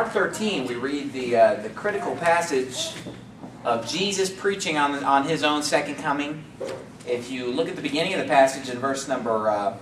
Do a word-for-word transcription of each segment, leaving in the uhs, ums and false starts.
Mark thirteen, we read the, uh, the critical passage of Jesus preaching on, on his own second coming. If you look at the beginning of the passage in verse number uh,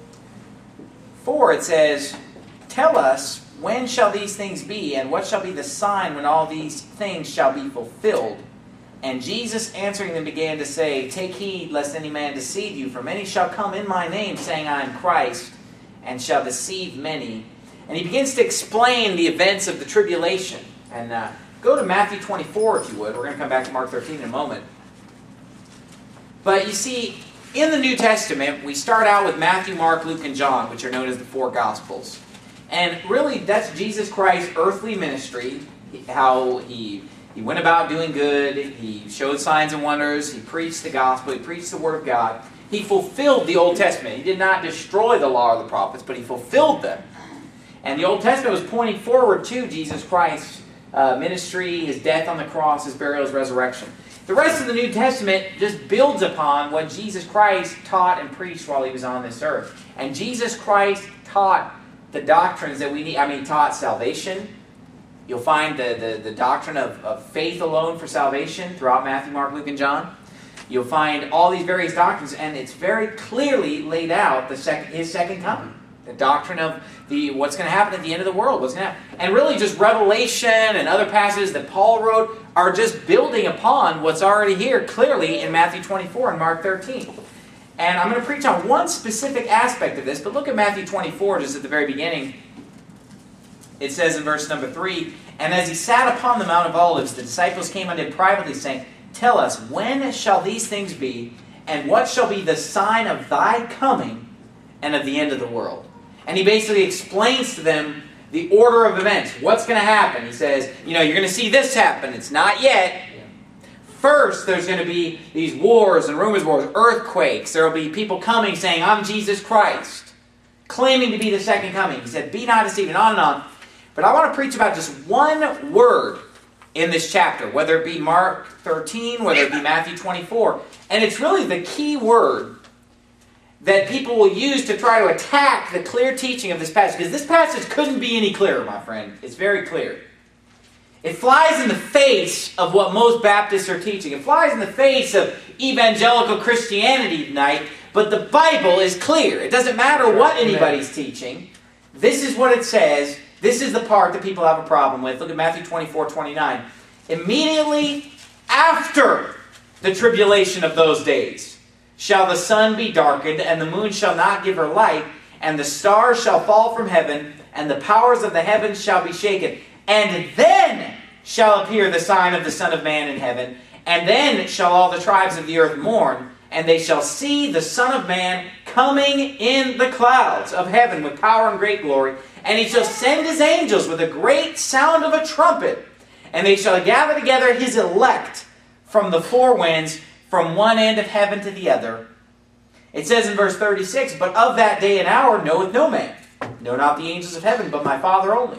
four, it says, "Tell us, when shall these things be, and what shall be the sign when all these things shall be fulfilled? And Jesus answering them began to say, Take heed lest any man deceive you, for many shall come in my name, saying, I am Christ, and shall deceive many." And he begins to explain the events of the tribulation. And uh, go to Matthew twenty-four, if you would. We're going to come back to Mark thirteen in a moment. But you see, in the New Testament, we start out with Matthew, Mark, Luke, and John, which are known as the four Gospels. And really, that's Jesus Christ's earthly ministry, how he, he went about doing good, he showed signs and wonders, he preached the gospel, he preached the Word of God. He fulfilled the Old Testament. He did not destroy the law or the prophets, but he fulfilled them. And the Old Testament was pointing forward to Jesus Christ's uh, ministry, his death on the cross, his burial, his resurrection. The rest of the New Testament just builds upon what Jesus Christ taught and preached while he was on this earth. And Jesus Christ taught the doctrines that we need. I mean, he taught salvation. You'll find the, the, the doctrine of, of faith alone for salvation throughout Matthew, Mark, Luke, and John. You'll find all these various doctrines, and it's very clearly laid out the sec- his second coming. The doctrine of the what's going to happen at the end of the world. What's going to happen. And really just Revelation and other passages that Paul wrote are just building upon what's already here clearly in Matthew twenty-four and Mark thirteen. And I'm going to preach on one specific aspect of this, but look at Matthew twenty-four just at the very beginning. It says in verse number three, "And as he sat upon the Mount of Olives, the disciples came unto him privately, saying, Tell us, when shall these things be, and what shall be the sign of thy coming and of the end of the world?" And he basically explains to them the order of events. What's going to happen? He says, you know, you're going to see this happen. It's not yet. First, there's going to be these wars and rumors of wars, earthquakes. There will be people coming saying, I'm Jesus Christ, claiming to be the second coming. He said, be not deceived, and on and on. But I want to preach about just one word in this chapter, whether it be Mark thirteen, whether it be Matthew twenty-four. And it's really the key word that people will use to try to attack the clear teaching of this passage. Because this passage couldn't be any clearer, my friend. It's very clear. It flies in the face of what most Baptists are teaching. It flies in the face of evangelical Christianity tonight. But the Bible is clear. It doesn't matter what anybody's teaching. This is what it says. This is the part that people have a problem with. Look at Matthew twenty-four, twenty-nine. Immediately after the tribulation of those days shall the sun be darkened, and the moon shall not give her light, and the stars shall fall from heaven, and the powers of the heavens shall be shaken. And then shall appear the sign of the Son of Man in heaven, and then shall all the tribes of the earth mourn, and they shall see the Son of Man coming in the clouds of heaven with power and great glory, and he shall send his angels with a great sound of a trumpet, and they shall gather together his elect from the four winds, from one end of heaven to the other. It says in verse thirty-six, But of that day and hour knoweth no man, no not the angels of heaven, but my Father only.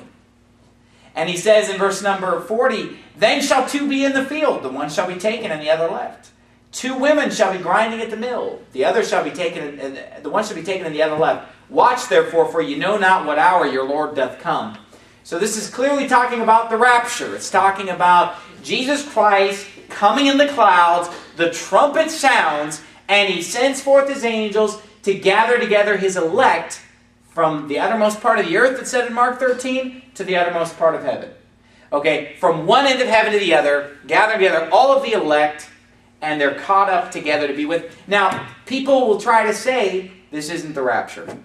And he says in verse number forty, Then shall two be in the field, the one shall be taken and the other left. Two women shall be grinding at the mill, the other shall be taken, and the one shall be taken and the other left. Watch therefore, for you know not what hour your Lord doth come. So this is clearly talking about the rapture. It's talking about Jesus Christ coming in the clouds, the trumpet sounds, and he sends forth his angels to gather together his elect from the uttermost part of the earth, it said in Mark thirteen, to the uttermost part of heaven. Okay, from one end of heaven to the other, gather together all of the elect, and they're caught up together to be with. Now, people will try to say this isn't the rapture,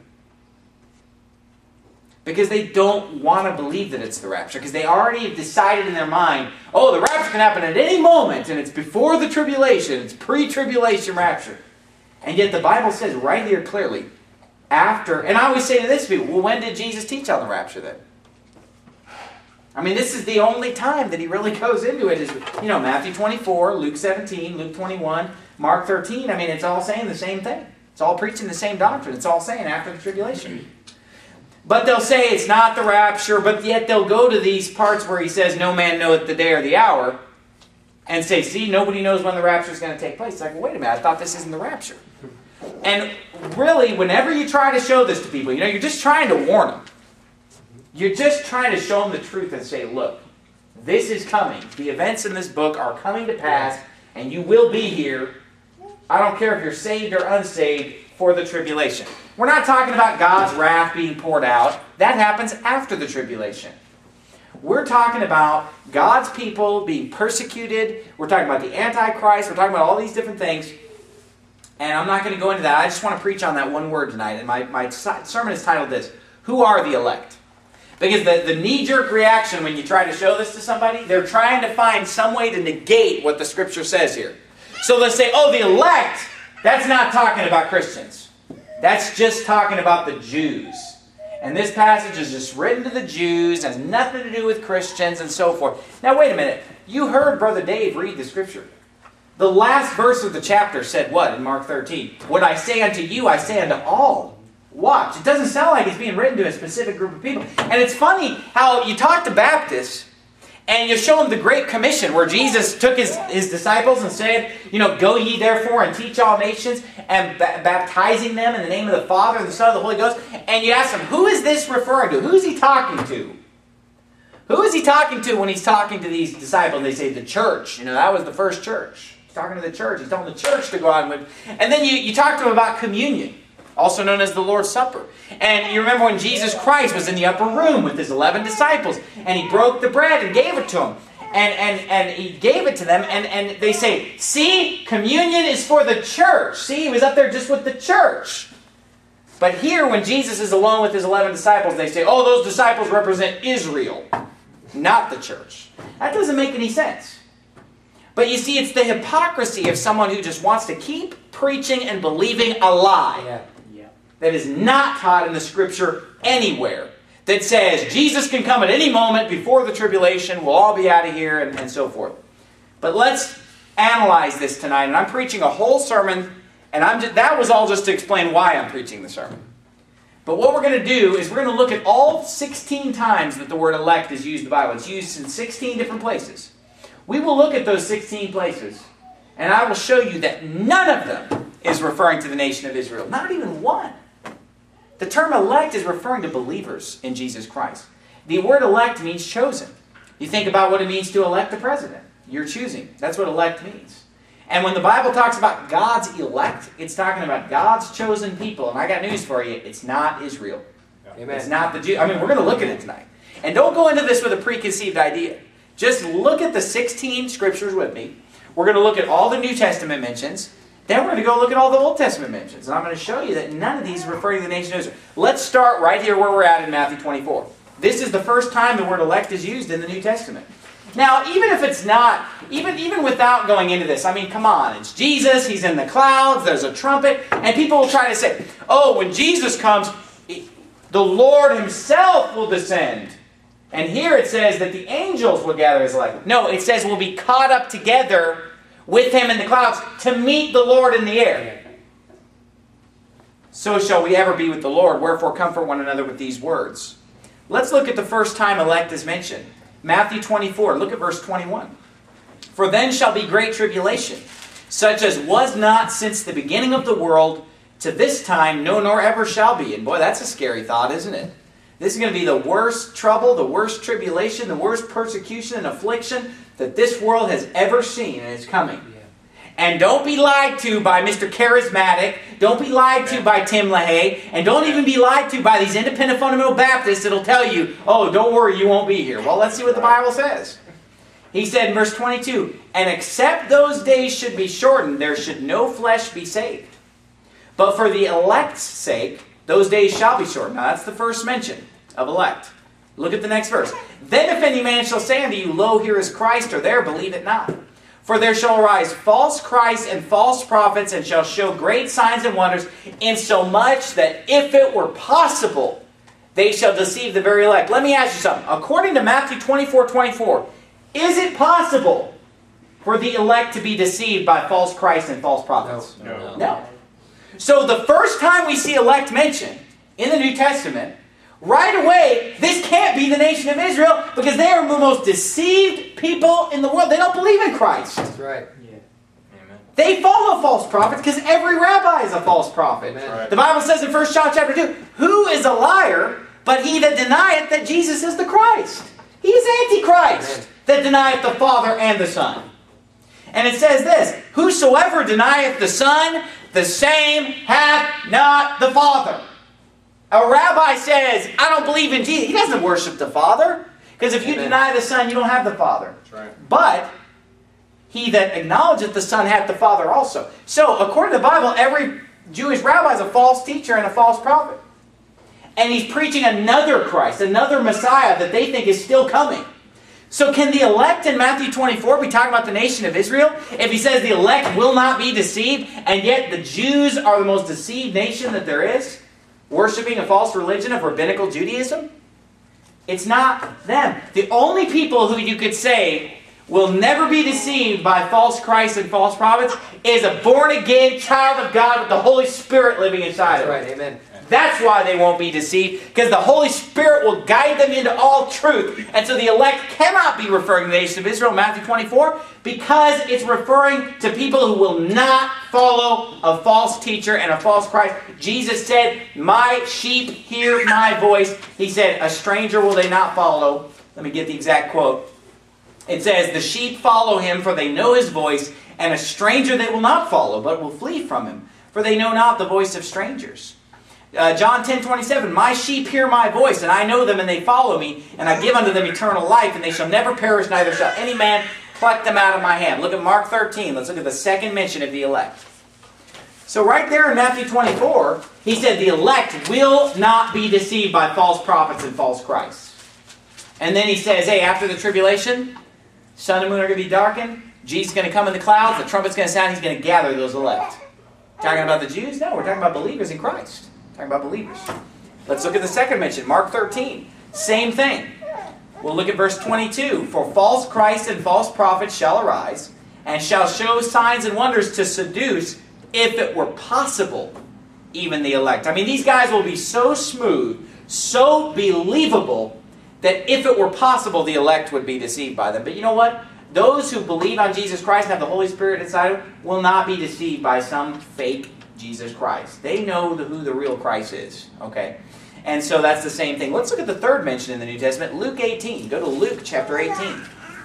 because they don't want to believe that it's the rapture. Because they already have decided in their mind, oh, the rapture can happen at any moment, and it's before the tribulation. It's pre-tribulation rapture. And yet the Bible says right here clearly, after, and I always say to this people, well, when did Jesus teach on the rapture then? I mean, this is the only time that he really goes into it is, you know, Matthew twenty-four, Luke seventeen, Luke twenty-one, Mark thirteen. I mean, it's all saying the same thing. It's all preaching the same doctrine. It's all saying after the tribulation. But they'll say it's not the rapture, but yet they'll go to these parts where he says, no man knoweth the day or the hour, and say, see, nobody knows when the rapture is going to take place. It's like, well, wait a minute, I thought this isn't the rapture. And really, whenever you try to show this to people, you know, you're just trying to warn them. You're just trying to show them the truth and say, look, this is coming. The events in this book are coming to pass, and you will be here. I don't care if you're saved or unsaved for the tribulation. We're not talking about God's wrath being poured out. That happens after the tribulation. We're talking about God's people being persecuted. We're talking about the Antichrist. We're talking about all these different things. And I'm not going to go into that. I just want to preach on that one word tonight. And my, my sermon is titled this, Who Are the Elect? Because the, the knee-jerk reaction when you try to show this to somebody, they're trying to find some way to negate what the Scripture says here. So they'll say, oh, the elect, that's not talking about Christians. That's just talking about the Jews. And this passage is just written to the Jews, has nothing to do with Christians and so forth. Now, wait a minute. You heard Brother Dave read the Scripture. The last verse of the chapter said what in Mark thirteen? What I say unto you, I say unto all. Watch. It doesn't sound like it's being written to a specific group of people. And it's funny how you talk to Baptists and you show them the Great Commission where Jesus took his, his disciples and said, you know, go ye therefore and teach all nations and ba- baptizing them in the name of the Father and the Son and the Holy Ghost. And you ask them, who is this referring to? Who is he talking to? Who is he talking to when he's talking to these disciples? They say the church. You know, that was the first church. He's talking to the church. He's telling the church to go out and live. And then you, you talk to them about communion, also known as the Lord's Supper. And you remember when Jesus Christ was in the upper room with his eleven disciples, and he broke the bread and gave it to them. And, and, and he gave it to them, and, and they say, see, communion is for the church. See, he was up there just with the church. But here, when Jesus is alone with his eleven disciples, they say, oh, those disciples represent Israel, not the church. That doesn't make any sense. But you see, it's the hypocrisy of someone who just wants to keep preaching and believing a lie. Yeah. That is not taught in the Scripture anywhere. That says Jesus can come at any moment before the tribulation, we'll all be out of here, and, and so forth. But let's analyze this tonight. And I'm preaching a whole sermon, and I'm just, that was all just to explain why I'm preaching the sermon. But what we're going to do is we're going to look at all sixteen times that the word elect is used in the Bible. It's used in sixteen different places. We will look at those sixteen places, and I will show you that none of them is referring to the nation of Israel. Not even one. The term elect is referring to believers in Jesus Christ. The word elect means chosen. You think about what it means to elect the president. You're choosing. That's what elect means. And when the Bible talks about God's elect, it's talking about God's chosen people. And I got news for you. It's not Israel. Amen. It's not the Jews. I mean, we're going to look at it tonight. And don't go into this with a preconceived idea. Just look at the sixteen scriptures with me. We're going to look at all the New Testament mentions. Then we're going to go look at all the Old Testament mentions. And I'm going to show you that none of these are referring to the nation of Israel. Let's start right here where we're at in Matthew twenty-four. This is the first time the word elect is used in the New Testament. Now, even if it's not, even, even without going into this, I mean, come on. It's Jesus. He's in the clouds. There's a trumpet. And people will try to say, oh, when Jesus comes, the Lord himself will descend. And here it says that the angels will gather his elect. No, it says we'll be caught up together with him in the clouds to meet the Lord in the air. So shall we ever be with the Lord. Wherefore comfort one another with these words. Let's look at the first time elect is mentioned. Matthew twenty-four. Look at verse twenty-one. For then shall be great tribulation, such as was not since the beginning of the world to this time, no nor ever shall be. And boy, that's a scary thought, isn't it? This is going to be the worst trouble, the worst tribulation, the worst persecution and affliction that this world has ever seen, and it's coming. Yeah. And don't be lied to by Mister Charismatic. Don't be lied to by Tim LaHaye. And don't even be lied to by these independent fundamental Baptists that'll tell you, oh, don't worry, you won't be here. Well, let's see what the Bible says. He said in verse twenty-two, and except those days should be shortened, there should no flesh be saved. But for the elect's sake, those days shall be shortened. Now, that's the first mention of elect. Look at the next verse. Then if any man shall say unto you, lo, here is Christ, or there, believe it not. For there shall arise false Christs and false prophets, and shall show great signs and wonders, insomuch that if it were possible, they shall deceive the very elect. Let me ask you something. According to Matthew twenty-four twenty-four, is it possible for the elect to be deceived by false Christs and false prophets? No. No. No. So the first time we see elect mentioned in the New Testament, right away, this can't be the nation of Israel because they are the most deceived people in the world. They don't believe in Christ. That's right. Yeah. Amen. They follow false prophets because every rabbi is a false prophet. Right. The Bible says in First John chapter two, who is a liar but he that denieth that Jesus is the Christ. He is Antichrist, Amen. That denieth the Father and the Son. And it says this, whosoever denieth the Son, the same hath not the Father. A rabbi says, I don't believe in Jesus. He doesn't worship the Father. Because if you Amen. Deny the Son, you don't have the Father. That's right. But he that acknowledgeth the Son hath the Father also. So, according to the Bible, every Jewish rabbi is a false teacher and a false prophet. And he's preaching another Christ, another Messiah that they think is still coming. So can the elect in Matthew twenty-four be talking about the nation of Israel? If he says the elect will not be deceived, and yet the Jews are the most deceived nation that there is, worshiping a false religion of rabbinical Judaism? It's not them. The only people who you could say will never be deceived by false Christs and false prophets is a born-again child of God with the Holy Spirit living inside of them. That's right, amen. That's why they won't be deceived, because the Holy Spirit will guide them into all truth. And so the elect cannot be referring to the nation of Israel in Matthew twenty-four, because it's referring to people who will not follow a false teacher and a false Christ. Jesus said, my sheep hear my voice. He said, a stranger will they not follow. Let me get the exact quote. It says, the sheep follow him, for they know his voice, and a stranger they will not follow, but will flee from him, for they know not the voice of strangers. Uh, John ten twenty-seven, my sheep hear my voice, and I know them, and they follow me, and I give unto them eternal life, and they shall never perish, neither shall any man pluck them out of my hand. Look at Mark thirteen. Let's look at the second mention of the elect. So right there in Matthew twenty-four, he said the elect will not be deceived by false prophets and false Christs. And then he says, hey, after the tribulation, sun and moon are going to be darkened, Jesus is going to come in the clouds, the trumpet's going to sound, he's going to gather those elect. Talking about the Jews? No, we're talking about believers in Christ. Talking about believers. Let's look at the second mention, Mark thirteen. Same thing. We'll look at verse twenty-two. For false Christs and false prophets shall arise, and shall show signs and wonders to seduce, if it were possible, even the elect. I mean, these guys will be so smooth, so believable, that if it were possible, the elect would be deceived by them. But you know what? Those who believe on Jesus Christ and have the Holy Spirit inside them will not be deceived by some fake Jesus Christ. They know the, who the real Christ is. Okay? And so that's the same thing. Let's look at the third mention in the New Testament, Luke eighteen. Go to Luke chapter eighteen.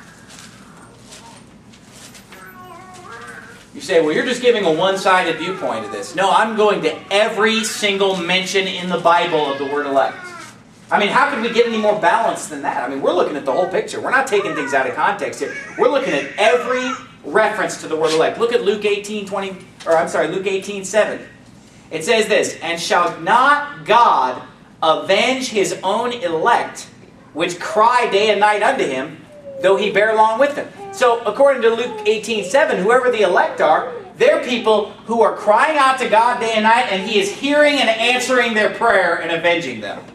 You say, well, you're just giving a one-sided viewpoint of this. No, I'm going to every single mention in the Bible of the word elect. I mean, how could we get any more balanced than that? I mean, we're looking at the whole picture. We're not taking things out of context here. We're looking at every reference to the word elect. Look at Luke eighteen twenty, or I'm sorry, Luke eighteen seven. It says this, and shall not God avenge his own elect, which cry day and night unto him, though he bear long with them? So, according to Luke eighteen seven, whoever the elect are, they're people who are crying out to God day and night, and he is hearing and answering their prayer and avenging them.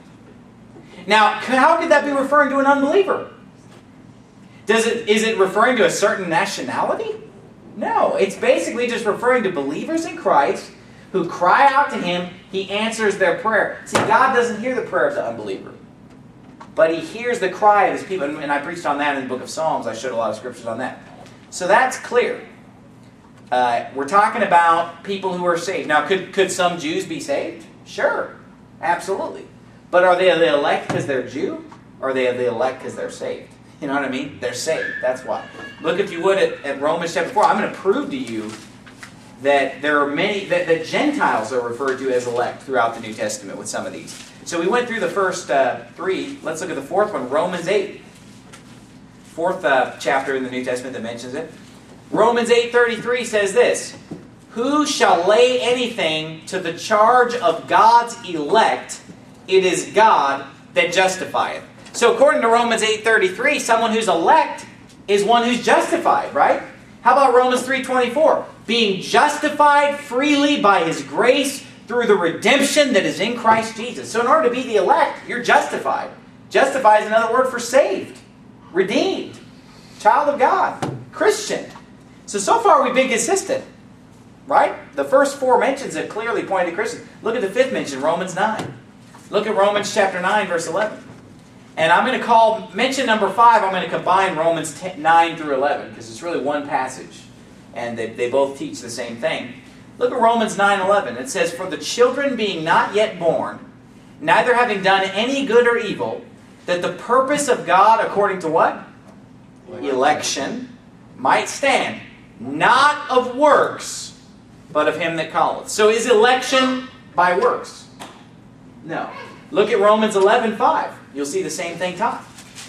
Now, how could that be referring to an unbeliever? Does it, is it referring to a certain nationality? No, it's basically just referring to believers in Christ who cry out to him, he answers their prayer. See, God doesn't hear the prayer of the unbeliever, but he hears the cry of his people. And I preached on that in the book of Psalms. I showed a lot of scriptures on that. So that's clear. Uh, we're talking about people who are saved. Now, could, could some Jews be saved? Sure, absolutely. But are they the elect because they're Jew? Or are they the elect because they're saved? You know what I mean? They're saved. That's why. Look, if you would, at, at Romans chapter four. I'm going to prove to you that there are many, that, that Gentiles are referred to as elect throughout the New Testament with some of these. So we went through the first uh, three. Let's look at the fourth one, Romans eight. Fourth uh, chapter in the New Testament that mentions it. Romans eight thirty-three says this, who shall lay anything to the charge of God's elect? It is God that justifieth. So according to Romans eight thirty-three, someone who's elect is one who's justified, right? How about Romans three twenty-four? Being justified freely by his grace through the redemption that is in Christ Jesus. So in order to be the elect, you're justified. Justified is another word for saved, redeemed, child of God, Christian. So, so far we've been consistent, right? The first four mentions have clearly pointed to Christians. Look at the fifth mention, Romans nine. Look at Romans chapter nine, verse eleven. And I'm going to call, mention number five, I'm going to combine Romans nine through eleven, because it's really one passage. And they, they both teach the same thing. Look at Romans nine eleven. It says, for the children being not yet born, neither having done any good or evil, that the purpose of God according to what? Election might stand, not of works, but of him that calleth. So is election by works? No. Look at Romans eleven five. You'll see the same thing taught.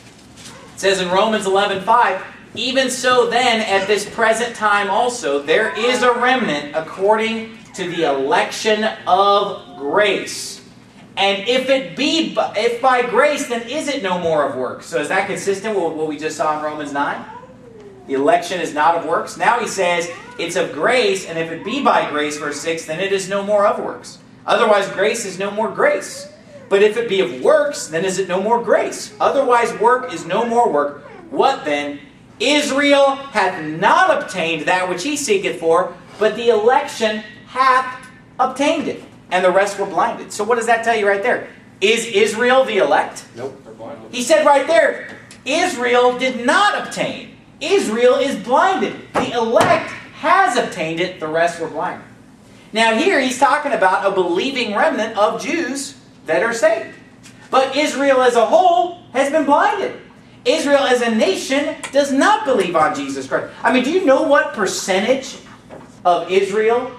It says in Romans eleven five, even so then, at this present time also, there is a remnant according to the election of grace. And if it be, if by grace, then is it no more of works? So is that consistent with what we just saw in Romans nine? The election is not of works. Now he says it's of grace, and if it be by grace, verse six, then it is no more of works. Otherwise grace is no more grace. But if it be of works, then is it no more grace. Otherwise work is no more work. What then? Israel hath not obtained that which he seeketh for, but the election hath obtained it. And the rest were blinded. So what does that tell you right there? Is Israel the elect? Nope, they're blinded. He said right there, Israel did not obtain. Israel is blinded. The elect has obtained it. The rest were blinded. Now here he's talking about a believing remnant of Jews that are saved. But Israel as a whole has been blinded. Israel as a nation does not believe on Jesus Christ. I mean, do you know what percentage of Israel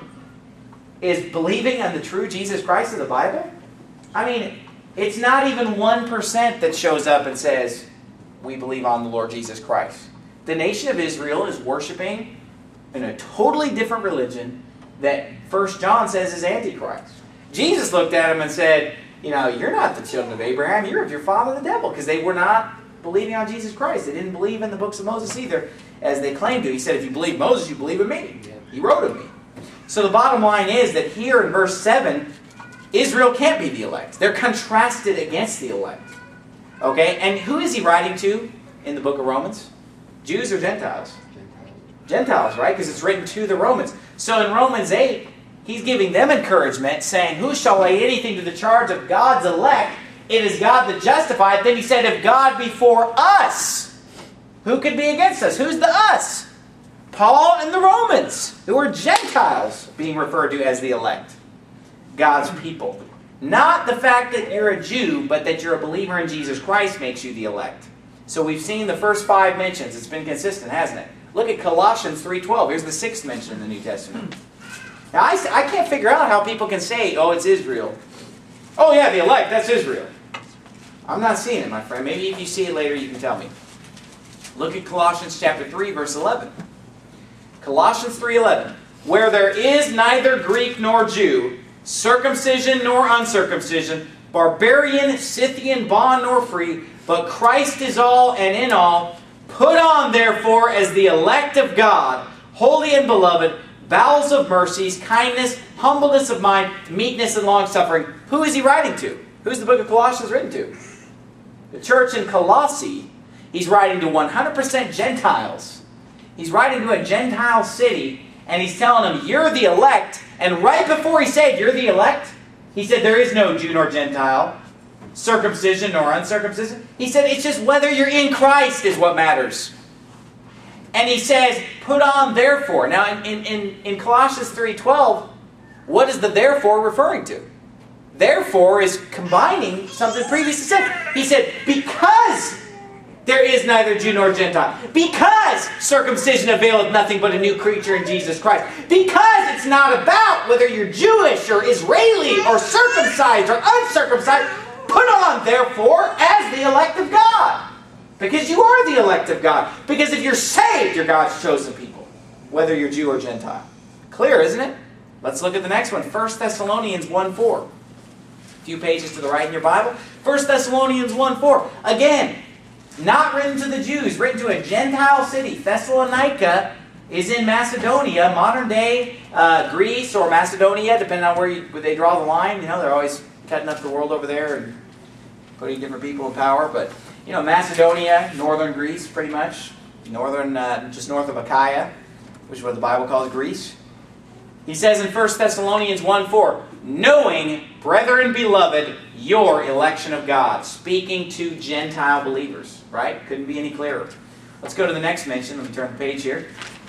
is believing on the true Jesus Christ of the Bible? I mean, it's not even one percent that shows up and says, we believe on the Lord Jesus Christ. The nation of Israel is worshiping in a totally different religion that First John says is Antichrist. Jesus looked at them and said, you know, you're not the children of Abraham, you're of your father the devil, because they were not believing on Jesus Christ. They didn't believe in the books of Moses either, as they claimed to. He said, if you believe Moses, you believe in me. He wrote of me. So the bottom line is that here in verse seven, Israel can't be the elect. They're contrasted against the elect. Okay, and who is he writing to in the book of Romans? Jews or Gentiles? Gentiles, right? Because it's written to the Romans. So in Romans eight, he's giving them encouragement, saying, who shall lay anything to the charge of God's elect? It is God that justifieth. Then he said, if God be for us, who could be against us? Who's the us? Paul and the Romans, who are Gentiles, being referred to as the elect. God's people. Not the fact that you're a Jew, but that you're a believer in Jesus Christ makes you the elect. So we've seen the first five mentions. It's been consistent, hasn't it? Look at Colossians three twelve. Here's the sixth mention in the New Testament. Now, I, I can't figure out how people can say, oh, it's Israel. Oh, yeah, the elect, that's Israel. I'm not seeing it, my friend. Maybe if you see it later, you can tell me. Look at Colossians chapter three, verse eleven. Colossians three eleven. Where there is neither Greek nor Jew, circumcision nor uncircumcision, barbarian, Scythian, bond nor free, but Christ is all and in all. Put on, therefore, as the elect of God, holy and beloved, bowels of mercies, kindness, humbleness of mind, meekness, and long-suffering. Who is he writing to? Who's the book of Colossians written to? The church in Colossae. He's writing to one hundred percent Gentiles. He's writing to a Gentile city, and he's telling them, you're the elect. And right before he said, you're the elect, he said, there is no Jew nor Gentile, circumcision nor uncircumcision. He said, it's just whether you're in Christ is what matters. And he says, put on therefore. Now, in, in, in Colossians three twelve, what is the therefore referring to? Therefore is combining something previously said. He said, because there is neither Jew nor Gentile. Because circumcision availeth nothing but a new creature in Jesus Christ. Because it's not about whether you're Jewish or Israeli or circumcised or uncircumcised. Put on, therefore, as the elect of God. Because you are the elect of God. Because if you're saved, you're God's chosen people. Whether you're Jew or Gentile. Clear, isn't it? Let's look at the next one. First Thessalonians one four. A few pages to the right in your Bible. First Thessalonians one four. Again, not written to the Jews, written to a Gentile city. Thessalonica is in Macedonia, modern day uh, Greece or Macedonia, depending on where, you, where they draw the line. You know, they're always cutting up the world over there and putting different people in power. But, you know, Macedonia, northern Greece, pretty much. Northern, uh, just north of Achaia, which is what the Bible calls Greece. He says in First Thessalonians one four, knowing, brethren beloved, your election of God. Speaking to Gentile believers, right? Couldn't be any clearer. Let's go to the next mention. Let me turn the page here.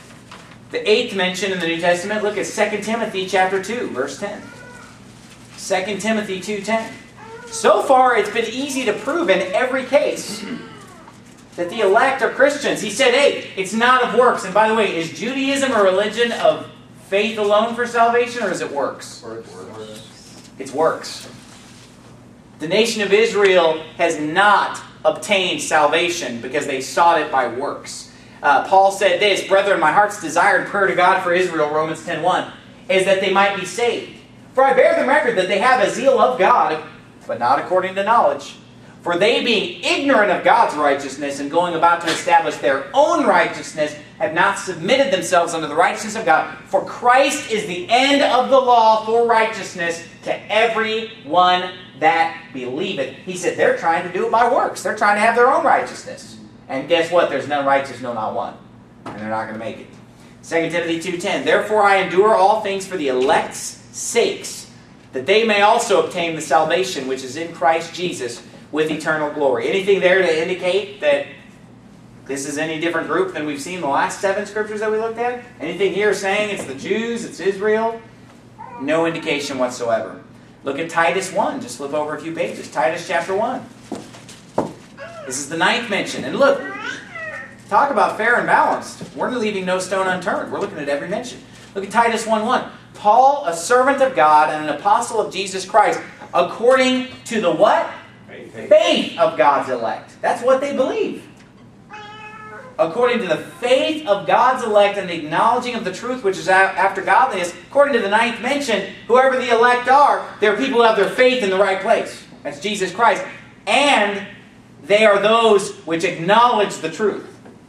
The eighth mention in the New Testament, look at Second Timothy chapter two, verse ten. Second Timothy two ten. So far, it's been easy to prove in every case that the elect are Christians. He said, hey, it's not of works. And by the way, is Judaism a religion of faith alone for salvation, or is it works? Works. It's works. The nation of Israel has not obtained salvation because they sought it by works. Uh, Paul said this, brethren, my heart's desire and prayer to God for Israel, Romans ten one, is that they might be saved. For I bear them record that they have a zeal of God, but not according to knowledge. For they, being ignorant of God's righteousness and going about to establish their own righteousness, have not submitted themselves unto the righteousness of God. For Christ is the end of the law for righteousness to every one that believeth. He said they're trying to do it by works. They're trying to have their own righteousness. And guess what? There's none righteous, no, not one. And they're not going to make it. Second Timothy two ten, therefore I endure all things for the elect's sakes, that they may also obtain the salvation which is in Christ Jesus with eternal glory. Anything there to indicate that this is any different group than we've seen in the last seven scriptures that we looked at? Anything here saying it's the Jews, it's Israel? No indication whatsoever. Look at Titus one. Just flip over a few pages. Titus chapter one. This is the ninth mention. And look, talk about fair and balanced. We're leaving no stone unturned. We're looking at every mention. Look at Titus one one. Paul, a servant of God and an apostle of Jesus Christ, according to the what? Faith. Faith of God's elect. That's what they believe. According to the faith of God's elect and the acknowledging of the truth which is after godliness, according to the ninth mention, whoever the elect are, they're people who have their faith in the right place. That's Jesus Christ. And they are those which acknowledge the truth.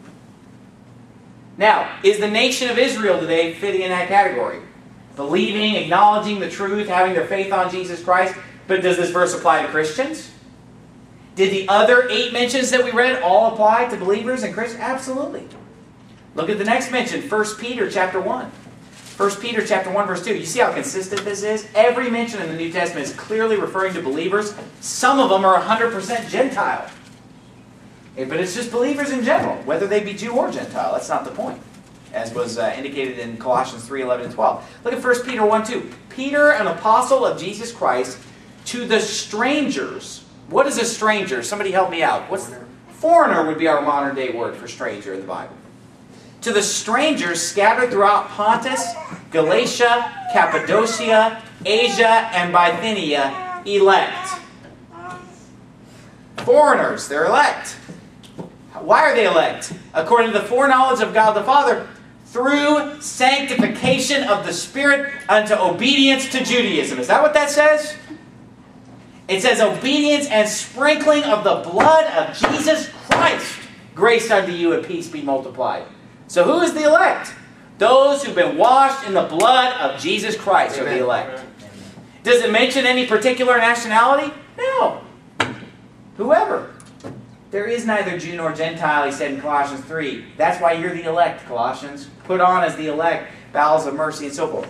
Now, is the nation of Israel today fitting in that category? Believing, acknowledging the truth, having their faith on Jesus Christ. But does this verse apply to Christians? Did the other eight mentions that we read all apply to believers and Christians? Absolutely. Look at the next mention, First Peter chapter one. First Peter chapter one, verse two. You see how consistent this is? Every mention in the New Testament is clearly referring to believers. Some of them are one hundred percent Gentile. But it's just believers in general, whether they be Jew or Gentile. That's not the point, as was uh, indicated in Colossians three eleven and twelve. Look at First Peter one two. Peter, an apostle of Jesus Christ, to the strangers. What is a stranger? Somebody help me out. What's foreigner. Foreigner would be our modern day word for stranger in the Bible. To the strangers scattered throughout Pontus, Galatia, Cappadocia, Asia, and Bithynia, elect. Foreigners, they're elect. Why are they elect? According to the foreknowledge of God the Father, through sanctification of the Spirit unto obedience to Judaism. Is that what that says? It says obedience and sprinkling of the blood of Jesus Christ. Grace unto you and peace be multiplied. So who is the elect? Those who've been washed in the blood of Jesus Christ are the elect. Does it mention any particular nationality? No. Whoever. There is neither Jew nor Gentile, he said in Colossians three. That's why you're the elect, Colossians. Put on as the elect bowels of mercy and so forth.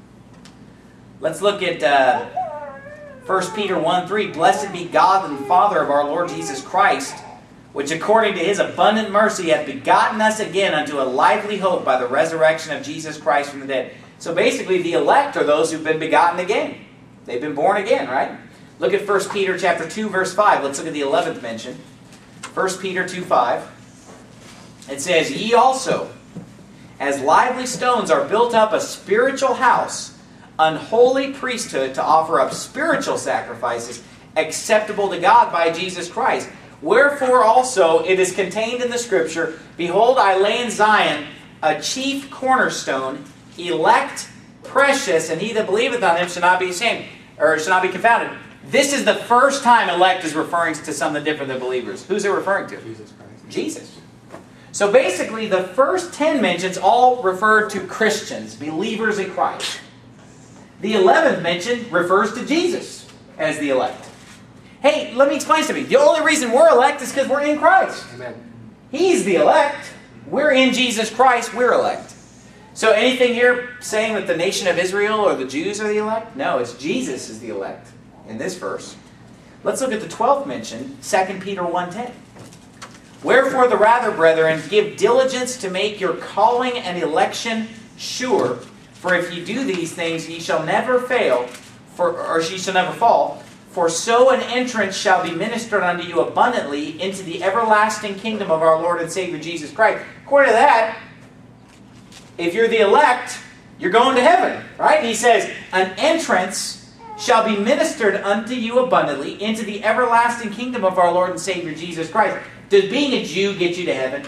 Let's look at Uh, First Peter one three, blessed be God and Father of our Lord Jesus Christ, which according to His abundant mercy hath begotten us again unto a lively hope by the resurrection of Jesus Christ from the dead. So basically the elect are those who've been begotten again. They've been born again, right? Look at First Peter chapter two, verse five. Let's look at the eleventh mention. First Peter two five. It says, ye also, as lively stones, are built up a spiritual house, unholy priesthood, to offer up spiritual sacrifices acceptable to God by Jesus Christ. Wherefore also it is contained in the Scripture, behold, I lay in Zion a chief cornerstone, elect, precious, and he that believeth on him shall not be ashamed, or shall not be confounded. This is the first time elect is referring to something different than believers. Who's it referring to? Jesus Christ. Jesus. So basically the first ten mentions all refer to Christians, believers in Christ. The eleventh mention refers to Jesus as the elect. Hey, let me explain something. The only reason we're elect is because we're in Christ. Amen. He's the elect. We're in Jesus Christ. We're elect. So anything here saying that the nation of Israel or the Jews are the elect? No, it's Jesus is the elect in this verse. Let's look at the twelfth mention, Second Peter one ten. Wherefore the rather, brethren, give diligence to make your calling and election sure. For if you do these things, ye shall never fail, for, or ye shall never fall. For so an entrance shall be ministered unto you abundantly into the everlasting kingdom of our Lord and Savior Jesus Christ. According to that, if you're the elect, you're going to heaven, right? He says, an entrance shall be ministered unto you abundantly into the everlasting kingdom of our Lord and Savior Jesus Christ. Does being a Jew get you to heaven?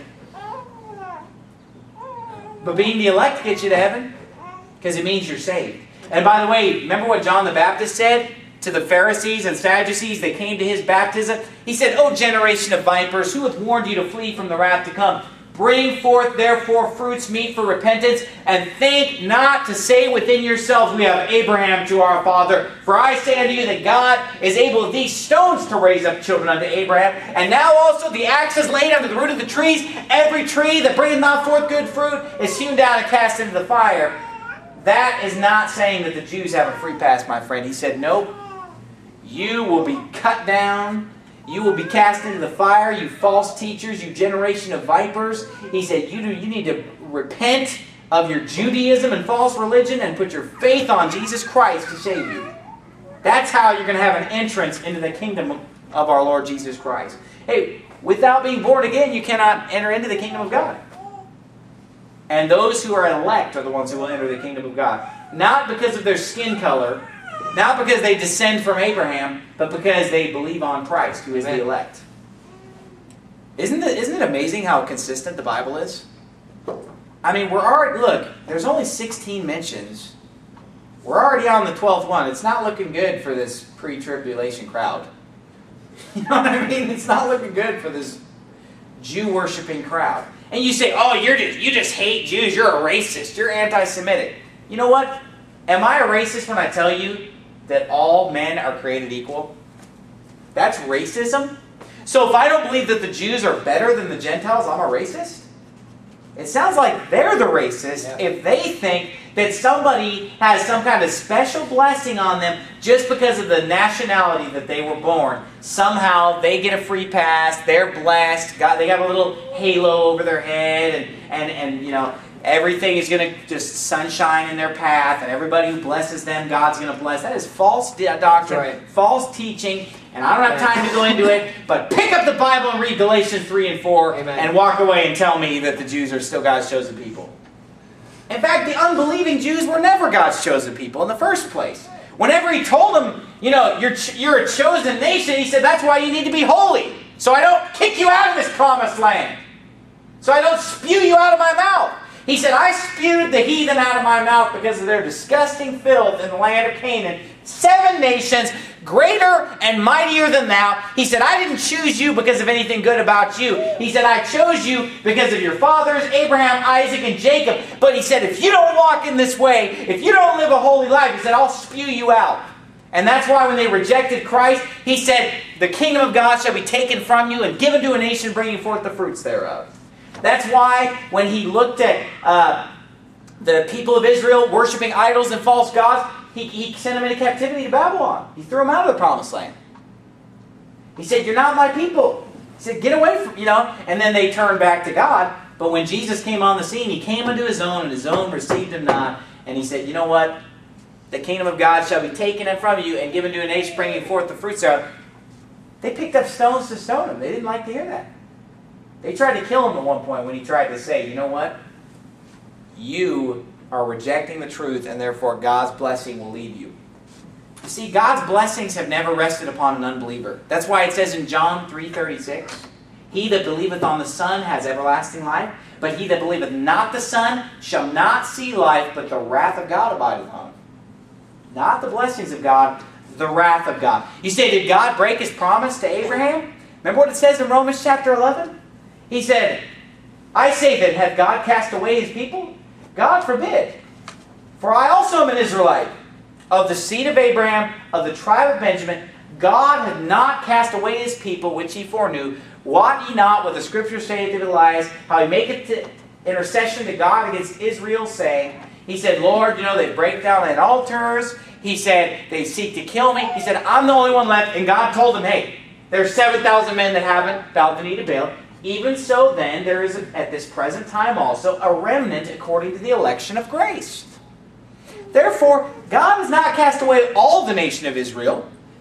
But being the elect gets you to heaven? Because it means you're saved. And by the way, remember what John the Baptist said to the Pharisees and Sadducees that came to his baptism? He said, O generation of vipers, who hath warned you to flee from the wrath to come? Bring forth therefore fruits meet for repentance, and think not to say within yourselves, we have Abraham to our father. For I say unto you that God is able of these stones to raise up children unto Abraham. And now also the axe is laid under the root of the trees. Every tree that bringeth not forth good fruit is hewn down and cast into the fire. That is not saying that the Jews have a free pass, my friend. He said, nope. You will be cut down. You will be cast into the fire, you false teachers, you generation of vipers. He said, you, do, you need to repent of your Judaism and false religion and put your faith on Jesus Christ to save you. That's how you're going to have an entrance into the kingdom of our Lord Jesus Christ. Hey, without being born again, you cannot enter into the kingdom of God. And those who are elect are the ones who will enter the kingdom of God. Not because of their skin color, not because they descend from Abraham, but because they believe on Christ, who is the elect. Isn't it, isn't it amazing how consistent the Bible is? I mean, we're already, look, there's only sixteen mentions. We're already on the twelfth one. It's not looking good for this pre-tribulation crowd. You know what I mean? It's not looking good for this Jew-worshipping crowd. And you say, oh, you're just, you just hate Jews. You're a racist. You're anti-Semitic. You know what? Am I a racist when I tell you that all men are created equal? That's racism? So if I don't believe that the Jews are better than the Gentiles, I'm a racist? It sounds like they're the racist yeah. if they think that somebody has some kind of special blessing on them just because of the nationality that they were born. Somehow they get a free pass, they're blessed, God, they got a little halo over their head, and, and, and you know, everything is going to just sunshine in their path, and everybody who blesses them, God's going to bless. That is false doctrine, right. false teaching, and I don't have time to go into it, but pick up the Bible and read Galatians three and four Amen. And walk away and tell me that the Jews are still God's chosen people. In fact, the unbelieving Jews were never God's chosen people in the first place. Whenever he told them, you know, you're, you're a chosen nation, he said, that's why you need to be holy, so I don't kick you out of this promised land, so I don't spew you out of my mouth. He said, I spewed the heathen out of my mouth because of their disgusting filth in the land of Canaan. Seven nations, greater and mightier than thou. He said, I didn't choose you because of anything good about you. He said, I chose you because of your fathers, Abraham, Isaac, and Jacob. But he said, if you don't walk in this way, if you don't live a holy life, he said, I'll spew you out. And that's why when they rejected Christ, he said, the kingdom of God shall be taken from you and given to a nation bringing forth the fruits thereof. That's why when he looked at uh, the people of Israel worshiping idols and false gods, he, he sent them into captivity to Babylon. He threw them out of the promised land. He said, you're not my people. He said, get away from, you know. And then they turned back to God. But when Jesus came on the scene, he came unto his own, and his own received him not. And he said, you know what? The kingdom of God shall be taken from you and given to a nation bringing forth the fruits thereof. They picked up stones to stone him. They didn't like to hear that. They tried to kill him at one point when he tried to say, you know what? You are rejecting the truth, and therefore God's blessing will leave you. You see, God's blessings have never rested upon an unbeliever. That's why it says in John three thirty-six, he that believeth on the Son has everlasting life, but he that believeth not the Son shall not see life, but the wrath of God abideth on him. Not the blessings of God, the wrath of God. You say, did God break his promise to Abraham? Remember what it says in Romans chapter eleven? He said, I say then, hath God cast away his people? God forbid. For I also am an Israelite, of the seed of Abraham, of the tribe of Benjamin. God hath not cast away his people, which he foreknew. Wot ye not what the Scripture saith of Elias, how he maketh to intercession to God against Israel, saying, he said, Lord, you know, they break down at altars. He said, they seek to kill me. He said, I'm the only one left. And God told him, hey, there's seven thousand men that haven't bowed the knee to Baal. Even so, then, there is, a, at this present time also, a remnant according to the election of grace. Therefore, God has not cast away all the nation of Israel,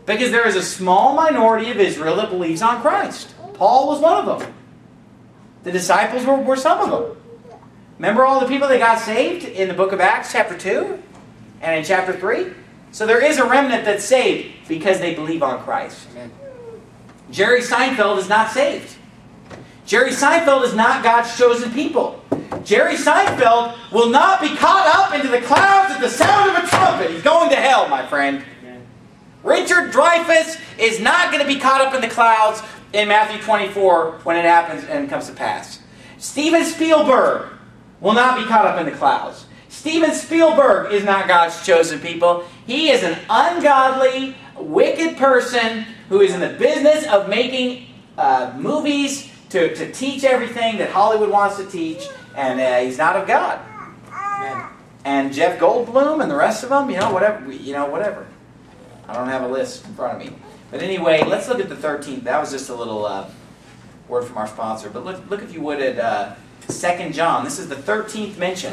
Because there is a small minority of Israel that believes on Christ. Paul was one of them. The disciples were, were some of them. Remember all the people that got saved in the book of Acts chapter two and in chapter three? So there is a remnant that's saved because they believe on Christ. Amen. Jerry Seinfeld is not saved. Jerry Seinfeld is not God's chosen people. Jerry Seinfeld will not be caught up into the clouds at the sound of a trumpet. He's going to hell, my friend. Amen. Richard Dreyfuss is not going to be caught up in the clouds in Matthew twenty-four when it happens and comes to pass. Steven Spielberg will not be caught up in the clouds. Steven Spielberg is not God's chosen people. He is an ungodly, wicked person who is in the business of making uh, movies to, to teach everything that Hollywood wants to teach, and uh, he's not of God. Amen. And Jeff Goldblum and the rest of them, you know, whatever. You know, whatever. I don't have a list in front of me. But anyway, let's look at the thirteenth. That was just a little uh, word from our sponsor. But look, look if you would at uh, Second John. This is the thirteenth mention.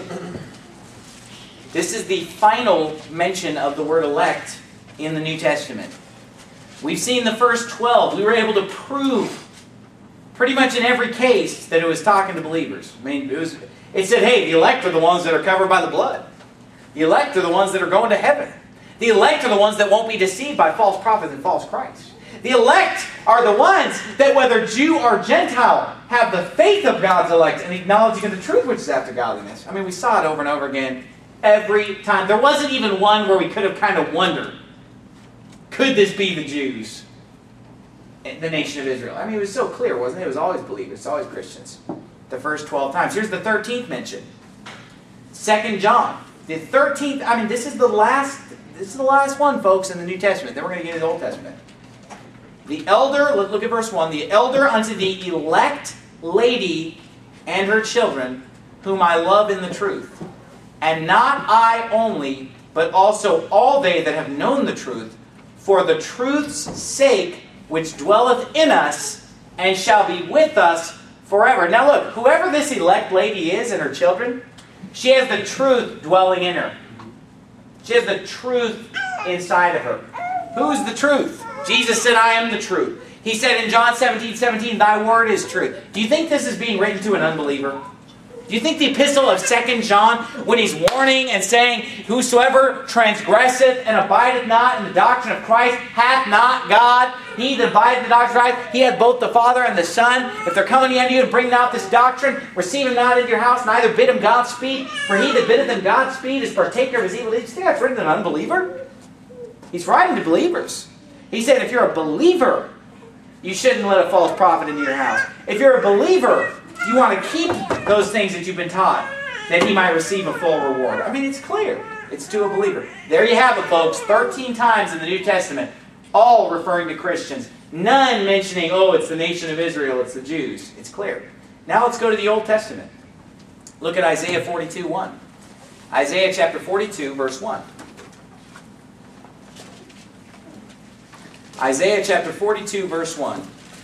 This is the final mention of the word elect in the New Testament. We've seen the first twelve. We were able to prove pretty much in every case that it was talking to believers. I mean, it, was, it said, hey, the elect are the ones that are covered by the blood. The elect are the ones that are going to heaven. The elect are the ones that won't be deceived by false prophets and false Christs. The elect are the ones that, whether Jew or Gentile, have the faith of God's elect and acknowledging of the truth which is after godliness. I mean, we saw it over and over again every time. There wasn't even one where we could have kind of wondered, could this be the Jews, the nation of Israel? I mean, it was so clear, wasn't it? It was always believers, it's always Christians. The first twelve times. Here's the thirteenth mention. Second John. The thirteenth, I mean, this is the last, this is the last one, folks, in the New Testament. Then we're going to get into the Old Testament. The elder, let's look at verse one. The elder unto the elect lady and her children, whom I love in the truth. And not I only, but also all they that have known the truth, for the truth's sake, which dwelleth in us, and shall be with us forever. Now look, whoever this elect lady is and her children, she has the truth dwelling in her. She has the truth inside of her. Who is the truth? Jesus said, I am the truth. He said in John seventeen seventeen, thy word is truth. Do you think this is being written to an unbeliever? Do you think the epistle of Second John, when he's warning and saying, whosoever transgresseth and abideth not in the doctrine of Christ, hath not God? He that abideth in the doctrine of Christ, he hath both the Father and the Son. If they're coming unto you and bringing out this doctrine, receive him not into your house, neither bid him Godspeed. For he that biddeth him Godspeed is partaker of his evil deeds. Do you think that's written to an unbeliever? He's writing to believers. He said, if you're a believer, you shouldn't let a false prophet into your house. If you're a believer, you want to keep those things that you've been taught, that he might receive a full reward. I mean, it's clear. It's to a believer. There you have it, folks. thirteen times in the New Testament, all referring to Christians. None mentioning, oh, it's the nation of Israel, it's the Jews. It's clear. Now let's go to the Old Testament. Look at Isaiah forty-two one. Isaiah chapter forty-two, verse one. Isaiah chapter forty-two, verse one.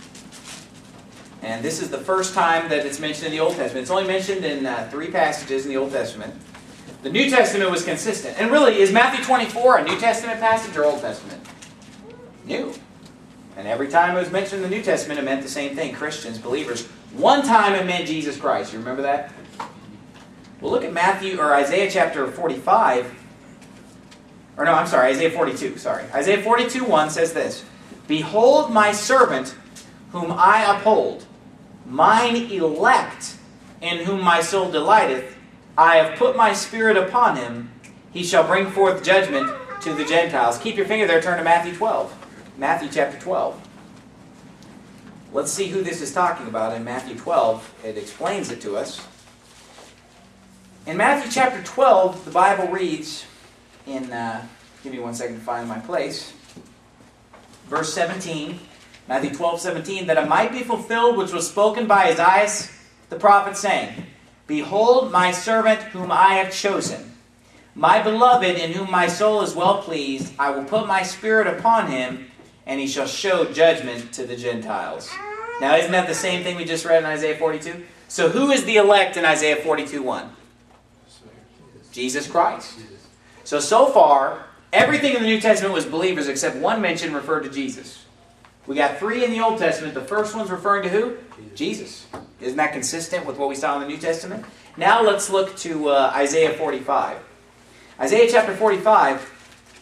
And this is the first time that it's mentioned in the Old Testament. It's only mentioned in uh, three passages in the Old Testament. The New Testament was consistent. And really, is Matthew twenty-four a New Testament passage or Old Testament? New. And every time it was mentioned in the New Testament, it meant the same thing. Christians, believers. One time it meant Jesus Christ. You remember that? Well, look at Matthew, or Isaiah chapter forty-five. Or no, I'm sorry, Isaiah forty-two. Sorry. Isaiah forty-two one says this. Behold my servant, whom I uphold, mine elect, in whom my soul delighteth. I have put my spirit upon him. He shall bring forth judgment to the Gentiles. Keep your finger there. Turn to Matthew twelve. Matthew chapter twelve. Let's see who this is talking about in Matthew twelve. It explains it to us. In Matthew chapter twelve, the Bible reads in, uh, give me one second to find my place, verse seventeen. Matthew twelve seventeen, that it might be fulfilled which was spoken by Isaiah the prophet, saying, Behold my servant whom I have chosen, my beloved in whom my soul is well pleased. I will put my spirit upon him, and he shall show judgment to the Gentiles. Now isn't that the same thing we just read in Isaiah forty-two? So who is the elect in Isaiah forty-two one? Jesus Christ. So, so far, Everything in the New Testament was believers except one mention referred to Jesus. We got three in the Old Testament. The first one's referring to who? Jesus. Isn't that consistent with what we saw in the New Testament? Now let's look to uh, Isaiah forty-five. Isaiah chapter forty-five.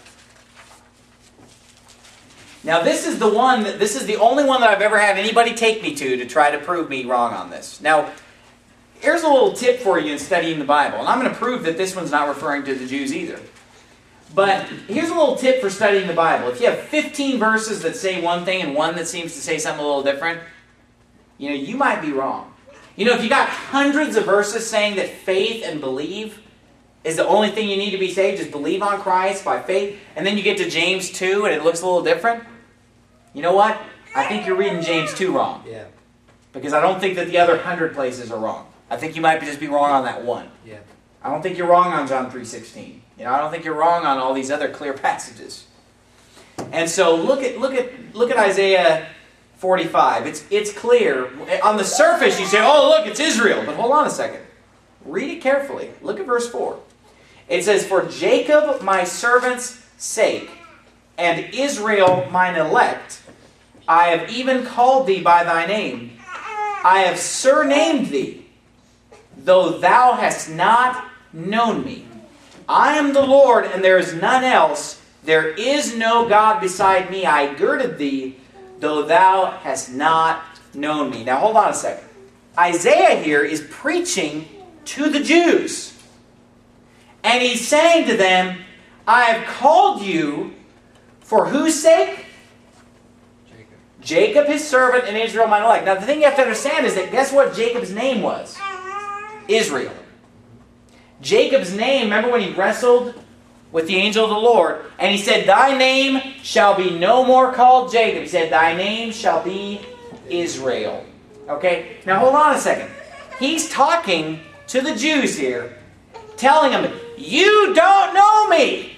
Now this is the one, that, this is the only one that I've ever had anybody take me to to try to prove me wrong on this. Now, here's a little tip for you in studying the Bible. And I'm going to prove that this one's not referring to the Jews either. But here's a little tip for studying the Bible. If you have fifteen verses that say one thing and one that seems to say something a little different, you know, you might be wrong. You know, if you got hundreds of verses saying that faith and believe is the only thing you need to be saved, just believe on Christ by faith, and then you get to James two and it looks a little different, you know what? I think you're reading James two wrong. Yeah. Because I don't think that the other hundred places are wrong. I think you might just be wrong on that one. Yeah. I don't think you're wrong on John three sixteen. You know, I don't think you're wrong on all these other clear passages. And so look at look at look at Isaiah forty-five. It's it's clear. On the surface you say, "Oh, look, it's Israel." But hold on a second. Read it carefully. Look at verse four. It says, "For Jacob my servant's sake, and Israel mine elect, I have even called thee by thy name. I have surnamed thee, though thou hast not known me. I am the Lord, and there is none else. There is no God beside me. I girded thee, though thou hast not known me." Now hold on a second. Isaiah here is preaching to the Jews. And he's saying to them, I have called you for whose sake? Jacob. Jacob, his servant, and Israel, mine elect. Now the thing you have to understand is that guess what Jacob's name was? Israel. Jacob's name, remember when he wrestled with the angel of the Lord, and he said, "Thy name shall be no more called Jacob." He said, "Thy name shall be Israel." Okay? Now hold on a second. He's talking to the Jews here, telling them, you don't know me.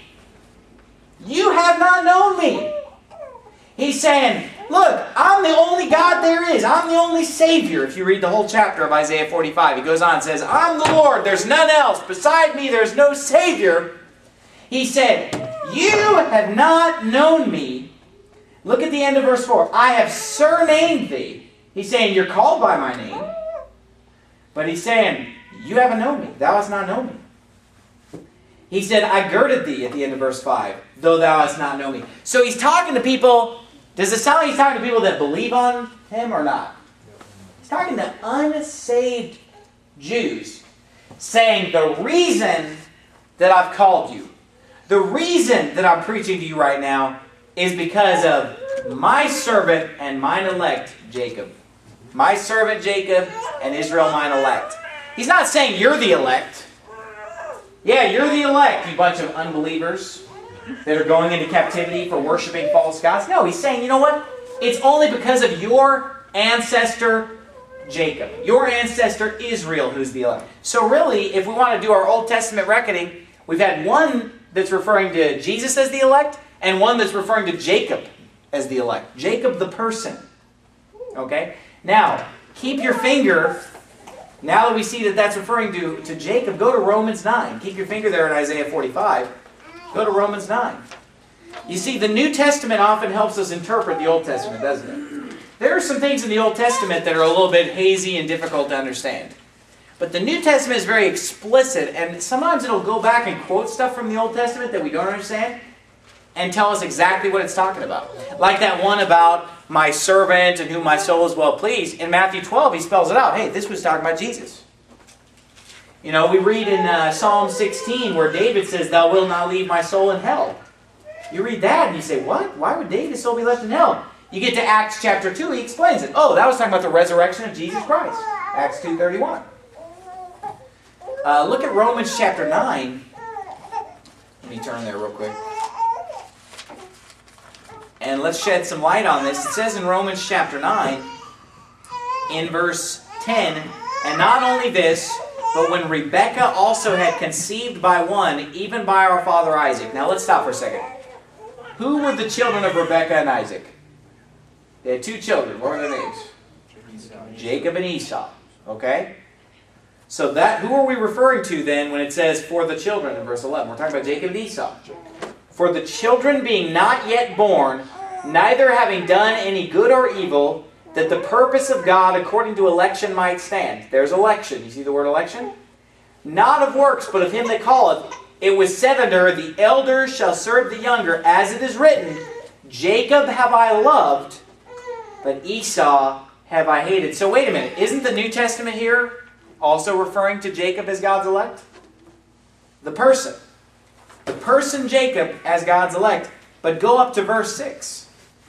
You have not known me. He's saying, look, I'm the only God there is. I'm the only Savior. If you read the whole chapter of Isaiah forty-five, he goes on and says, I'm the Lord. There's none else. Beside me, there's no Savior. He said, you have not known me. Look at the end of verse four. I have surnamed thee. He's saying, you're called by my name. But he's saying, you haven't known me. Thou hast not known me. He said, I girded thee at the end of verse five, though thou hast not known me. So he's talking to people. Does it sound like he's talking to people that believe on him or not? He's talking to unsaved Jews, saying, the reason that I've called you, the reason that I'm preaching to you right now is because of my servant and mine elect, Jacob. My servant Jacob and Israel, mine elect. He's not saying you're the elect. Yeah, you're the elect, you bunch of unbelievers that are going into captivity for worshiping false gods. No, he's saying, you know what? It's only because of your ancestor Jacob, your ancestor Israel, who's the elect. So really, if we want to do our Old Testament reckoning, we've had one that's referring to Jesus as the elect, and one that's referring to Jacob as the elect. Jacob the person. Okay? Now, keep your finger... Now that we see that that's referring to, to Jacob, go to Romans nine. Keep your finger there in Isaiah forty-five. Go to Romans nine. You see, the New Testament often helps us interpret the Old Testament, doesn't it? There are some things in the Old Testament that are a little bit hazy and difficult to understand. But the New Testament is very explicit, and sometimes it'll go back and quote stuff from the Old Testament that we don't understand and tell us exactly what it's talking about. Like that one about my servant and whom my soul is well pleased. In Matthew twelve, he spells it out. Hey, this was talking about Jesus. You know, we read in uh, Psalm sixteen where David says, thou wilt not leave my soul in hell. You read that and you say, what? Why would David's soul be left in hell? You get to Acts chapter two, he explains it. Oh, that was talking about the resurrection of Jesus Christ. Acts two thirty-one. Uh, look at Romans chapter nine. Let me turn there real quick. And let's shed some light on this. It says in Romans chapter nine, in verse ten, and not only this, but when Rebekah also had conceived by one, even by our father Isaac. Now let's stop for a second. Who were the children of Rebekah and Isaac? They had two children. What were their names? Jacob and Esau. Okay? So that, who are we referring to then when it says for the children in verse eleven? We're talking about Jacob and Esau. For the children being not yet born, neither having done any good or evil, that the purpose of God according to election might stand. There's election. You see the word election? Not of works, but of him that calleth. It was said unto her, the elders shall serve the younger, as it is written, Jacob have I loved, but Esau have I hated. So wait a minute. Isn't the New Testament here also referring to Jacob as God's elect? The person. The person Jacob as God's elect. But go up to verse six.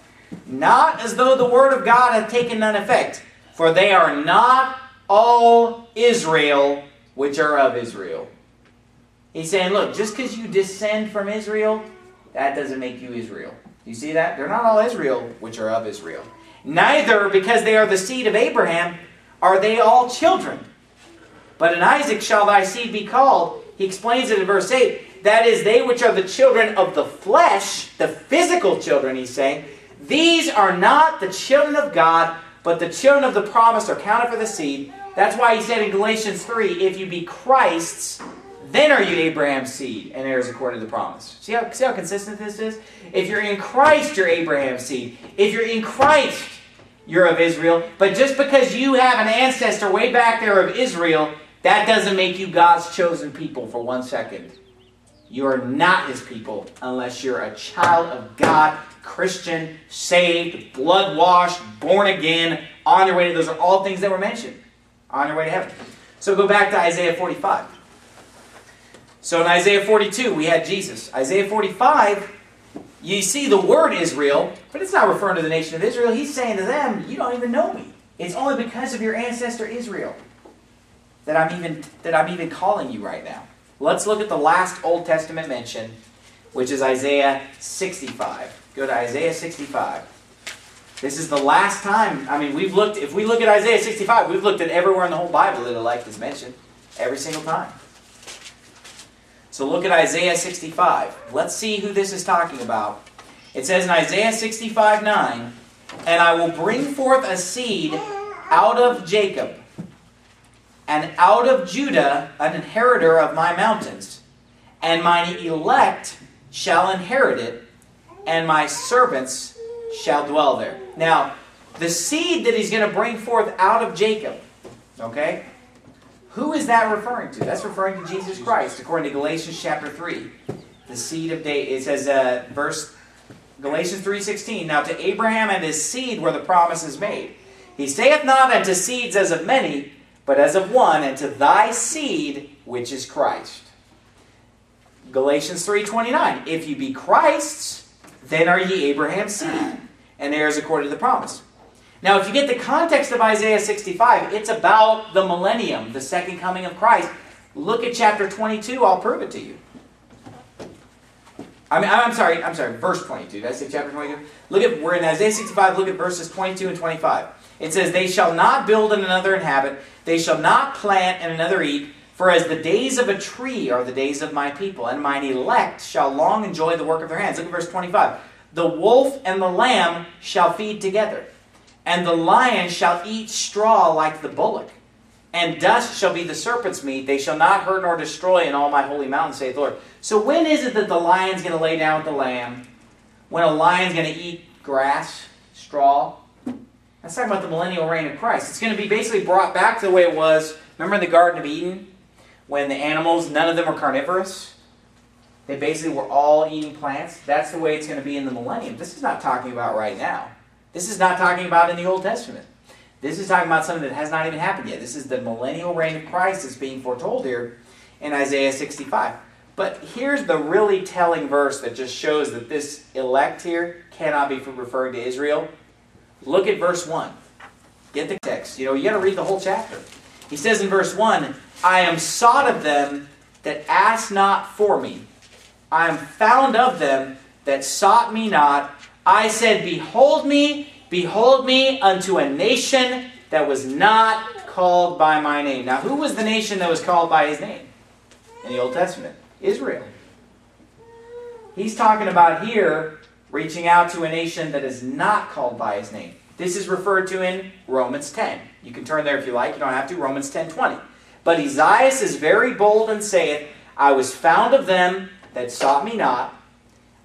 Not as though the word of God had taken none effect, for they are not all Israel which are of Israel. He's saying, look, just because you descend from Israel, that doesn't make you Israel. You see that? They're not all Israel which are of Israel. Neither, because they are the seed of Abraham, are they all children. But in Isaac shall thy seed be called. He explains it in verse eight. That is, they which are the children of the flesh, the physical children, he's saying, these are not the children of God, but the children of the promise are counted for the seed. That's why he said in Galatians three, if you be Christ's, then are you Abraham's seed and heirs according to the promise. See how, see how consistent this is? If you're in Christ, you're Abraham's seed. If you're in Christ, you're of Israel. But just because you have an ancestor way back there of Israel, that doesn't make you God's chosen people for one second. You are not his people unless you're a child of God, Christian, saved, blood-washed, born again, on your way to... Those are all things that were mentioned. On your way to heaven. So go back to Isaiah forty-five. So in Isaiah forty-two, we had Jesus. Isaiah forty-five, you see the word Israel, but it's not referring to the nation of Israel. He's saying to them, you don't even know me. It's only because of your ancestor Israel that I'm even, that I'm even calling you right now. Let's look at the last Old Testament mention, which is Isaiah sixty-five. Go to Isaiah sixty-five. This is the last time, I mean, we've looked, if we look at Isaiah sixty-five, we've looked at everywhere in the whole Bible that elect is mentioned. Every single time. So look at Isaiah sixty-five. Let's see who this is talking about. It says in Isaiah sixty-five nine, and I will bring forth a seed out of Jacob, and out of Judah an inheritor of my mountains, and mine elect shall inherit it, and my servants shall dwell there. Now, the seed that he's going to bring forth out of Jacob, okay? Who is that referring to? That's referring to Jesus Christ, according to Galatians chapter three. The seed of David. It says, uh, verse Galatians three sixteen, now to Abraham and his seed were the promises made. He saith not unto seeds as of many, but as of one, and to thy seed, which is Christ. Galatians three twenty-nine, if you be Christ's, then are ye Abraham's seed, and heirs according to the promise. Now, if you get the context of Isaiah sixty-five, it's about the millennium, the second coming of Christ. Look at chapter twenty-two, I'll prove it to you. I mean, I'm sorry, I'm sorry, verse twenty-two. Did I say chapter twenty-two? Look at, we're in Isaiah sixty-five, look at verses twenty-two and twenty-five. It says, they shall not build and another inhabit, they shall not plant and another eat, for as the days of a tree are the days of my people, and mine elect shall long enjoy the work of their hands. Look at verse twenty-five. The wolf and the lamb shall feed together, and the lion shall eat straw like the bullock, and dust shall be the serpent's meat. They shall not hurt nor destroy in all my holy mountain, saith the Lord. So when is it that the lion's going to lay down with the lamb? When a lion's going to eat grass, straw? That's talking about the millennial reign of Christ. It's going to be basically brought back to the way it was. Remember in the Garden of Eden? When the animals, none of them were carnivorous? They basically were all eating plants. That's the way it's going to be in the millennium. This is not talking about right now. This is not talking about in the Old Testament. This is talking about something that has not even happened yet. This is the millennial reign of Christ that's being foretold here in Isaiah sixty-five. But here's the really telling verse that just shows that this elect here cannot be referring to Israel. Look at verse one. Get the text. You know, you got to read the whole chapter. He says in verse one, I am sought of them that asked not for me. I am found of them that sought me not. I said, behold me, behold me unto a nation that was not called by my name. Now, who was the nation that was called by his name in the Old Testament? Israel. He's talking about here reaching out to a nation that is not called by his name. This is referred to in Romans ten. You can turn there if you like. You don't have to. Romans ten twenty. But Esaias is very bold and saith, I was found of them that sought me not.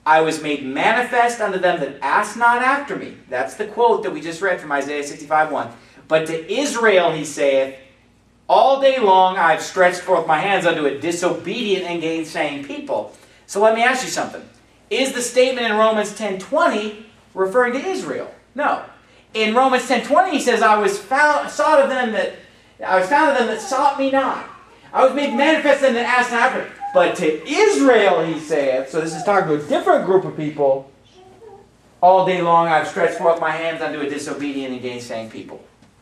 I was made manifest unto them that asked not after me. That's the quote that we just read from Isaiah sixty-five one. But to Israel he saith, all day long I have stretched forth my hands unto a disobedient and gainsaying people. So let me ask you something. Is the statement in Romans ten twenty referring to Israel? No. In Romans ten twenty he says, I was found, sought of them that I was found of them that sought me not. I was made manifest unto them that asked not after me. But to Israel he saith, so this is talking to a different group of people, all day long I have stretched forth my hands unto a disobedient and gainsaying people.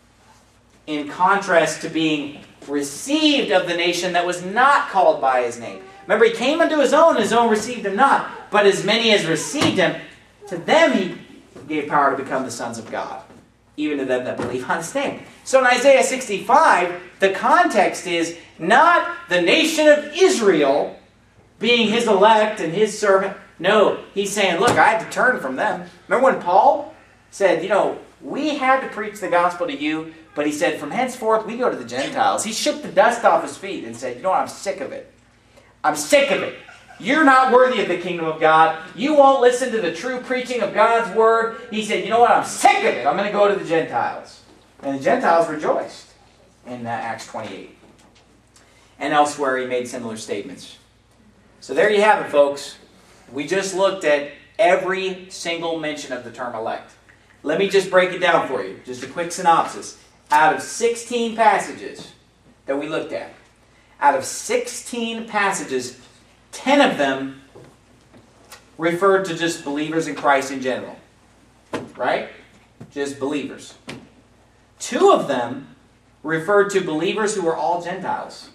In contrast to being received of the nation that was not called by his name. Remember, he came unto his own, and his own received him not. But as many as received him, to them he gave power to become the sons of God, even to them that believe on his name. So in Isaiah sixty-five, the context is not the nation of Israel being his elect and his servant. No, he's saying, look, I had to turn from them. Remember when Paul said, you know, we had to preach the gospel to you, but he said, from henceforth we go to the Gentiles. He shook the dust off his feet and said, you know what, I'm sick of it. I'm sick of it. You're not worthy of the kingdom of God. You won't listen to the true preaching of God's word. He said, you know what, I'm sick of it. I'm going to go to the Gentiles. And the Gentiles rejoiced in uh, Acts twenty-eight. And elsewhere he made similar statements. So there you have it, folks. We just looked at every single mention of the term elect. Let me just break it down for you. Just a quick synopsis. Out of sixteen passages that we looked at, out of sixteen passages, ten of them referred to just believers in Christ in general. Right? Just believers. Two of them referred to believers who were all Gentiles.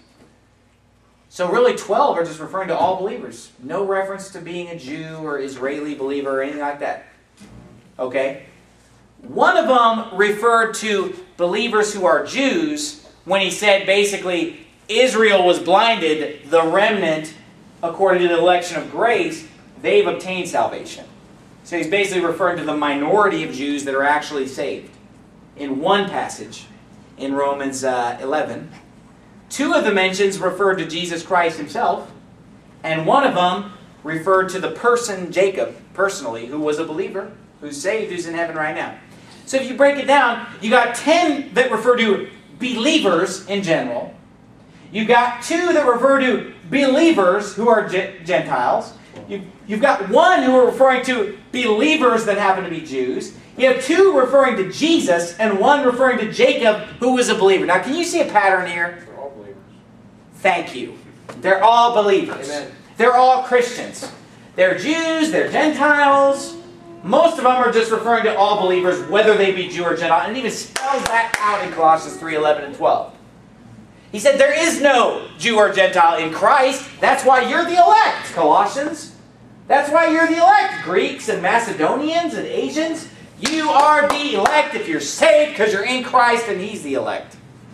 So really twelve are just referring to all believers. No reference to being a Jew or Israeli believer or anything like that. Okay? One of them referred to believers who are Jews when he said basically Israel was blinded, the remnant, according to the election of grace, they've obtained salvation. So he's basically referring to the minority of Jews that are actually saved. In one passage, in Romans uh, eleven, two of the mentions referred to Jesus Christ himself, and one of them referred to the person Jacob, personally, who was a believer, who's saved, who's in heaven right now. So if you break it down, you got ten that refer to believers in general. You got two that refer to believers who are Gentiles. You, you've got one who are referring to believers that happen to be Jews. You have two referring to Jesus and one referring to Jacob, who was a believer. Now, can you see a pattern here? They're all believers. Thank you. They're all believers. Amen. They're all Christians. They're Jews, they're Gentiles. Most of them are just referring to all believers, whether they be Jew or Gentile. And it even spells that out in Colossians three, eleven, and twelve. He said there is no Jew or Gentile in Christ. That's why you're the elect, Colossians. That's why you're the elect, Greeks and Macedonians and Asians. You are the elect if you're saved because you're in Christ and He's the elect.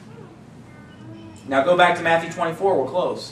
Now go back to Matthew twenty-four. We'll close.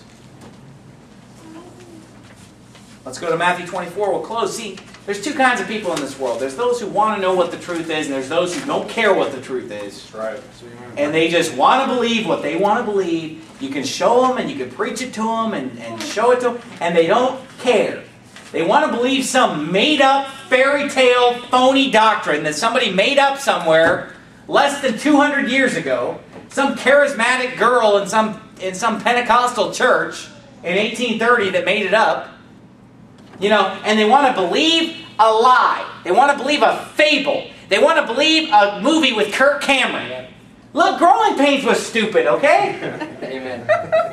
Let's go to Matthew twenty-four. We'll close. See, there's two kinds of people in this world. There's those who want to know what the truth is, and there's those who don't care what the truth is. That's right. And they just want to believe what they want to believe. You can show them and you can preach it to them and, and show it to them, and they don't care. They want to believe some made-up, fairy tale, phony doctrine that somebody made up somewhere less than two hundred years ago. Some charismatic girl in some, in some Pentecostal church in eighteen thirty that made it up. You know, and they want to believe a lie. They want to believe a fable. They want to believe a movie with Kirk Cameron. Look, Growing Pains was stupid, okay? Amen.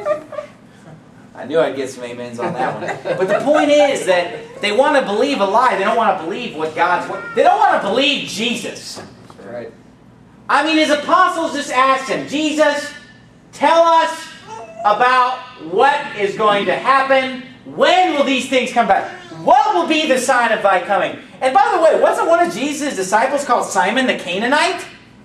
I knew I'd get some amens on that one. But the point is that they want to believe a lie. They don't want to believe what God's word. They don't want to believe Jesus. That's right. I mean, his apostles just asked him, Jesus, tell us about what is going to happen. When will these things come back? What will be the sign of thy coming? And by the way, wasn't one of Jesus' disciples called Simon the Canaanite?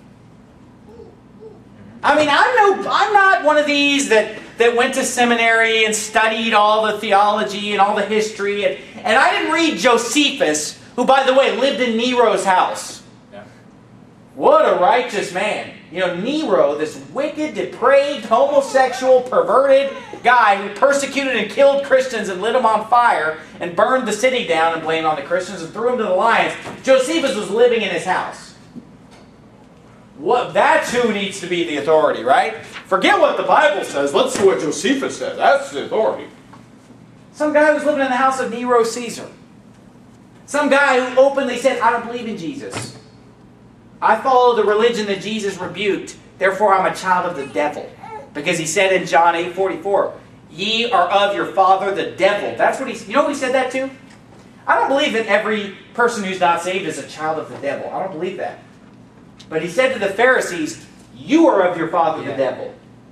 I mean, I'm no, I'm not one of these that, that went to seminary and studied all the theology and all the history. And, and I didn't read Josephus, who, by the way, lived in Nero's house. Yeah. What a righteous man. You know, Nero, this wicked, depraved, homosexual, perverted guy who persecuted and killed Christians and lit them on fire and burned the city down and blamed on the Christians and threw them to the lions. Josephus was living in his house. What? That's who needs to be the authority, right? Forget what the Bible says. Let's see what Josephus says. That's the authority. Some guy who's living in the house of Nero Caesar. Some guy who openly said, I don't believe in Jesus. I follow the religion that Jesus rebuked. Therefore, I'm a child of the devil. Because he said in John eight forty-four, ye are of your father the devil. That's what he, you know what he said that to? I don't believe that every person who's not saved is a child of the devil. I don't believe that. But he said to the Pharisees, you are of your father yeah. the devil.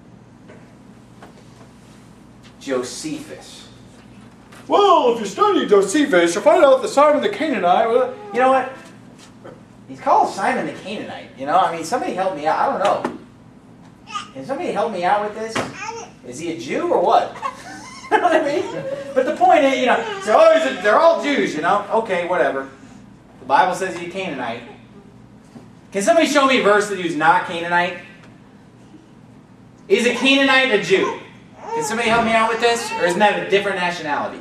Josephus. Well, if you study Josephus, you'll find out that Simon the Canaanite... You know what? He's called Simon the Canaanite. You know, I mean, somebody help me out. I don't know. Can somebody help me out with this? Is he a Jew or what? You know what I mean? But the point is, you know, so oh, they're all Jews, you know? Okay, whatever. The Bible says he's a Canaanite. Can somebody show me a verse that he's not Canaanite? Is a Canaanite a Jew? Can somebody help me out with this? Or isn't that a different nationality?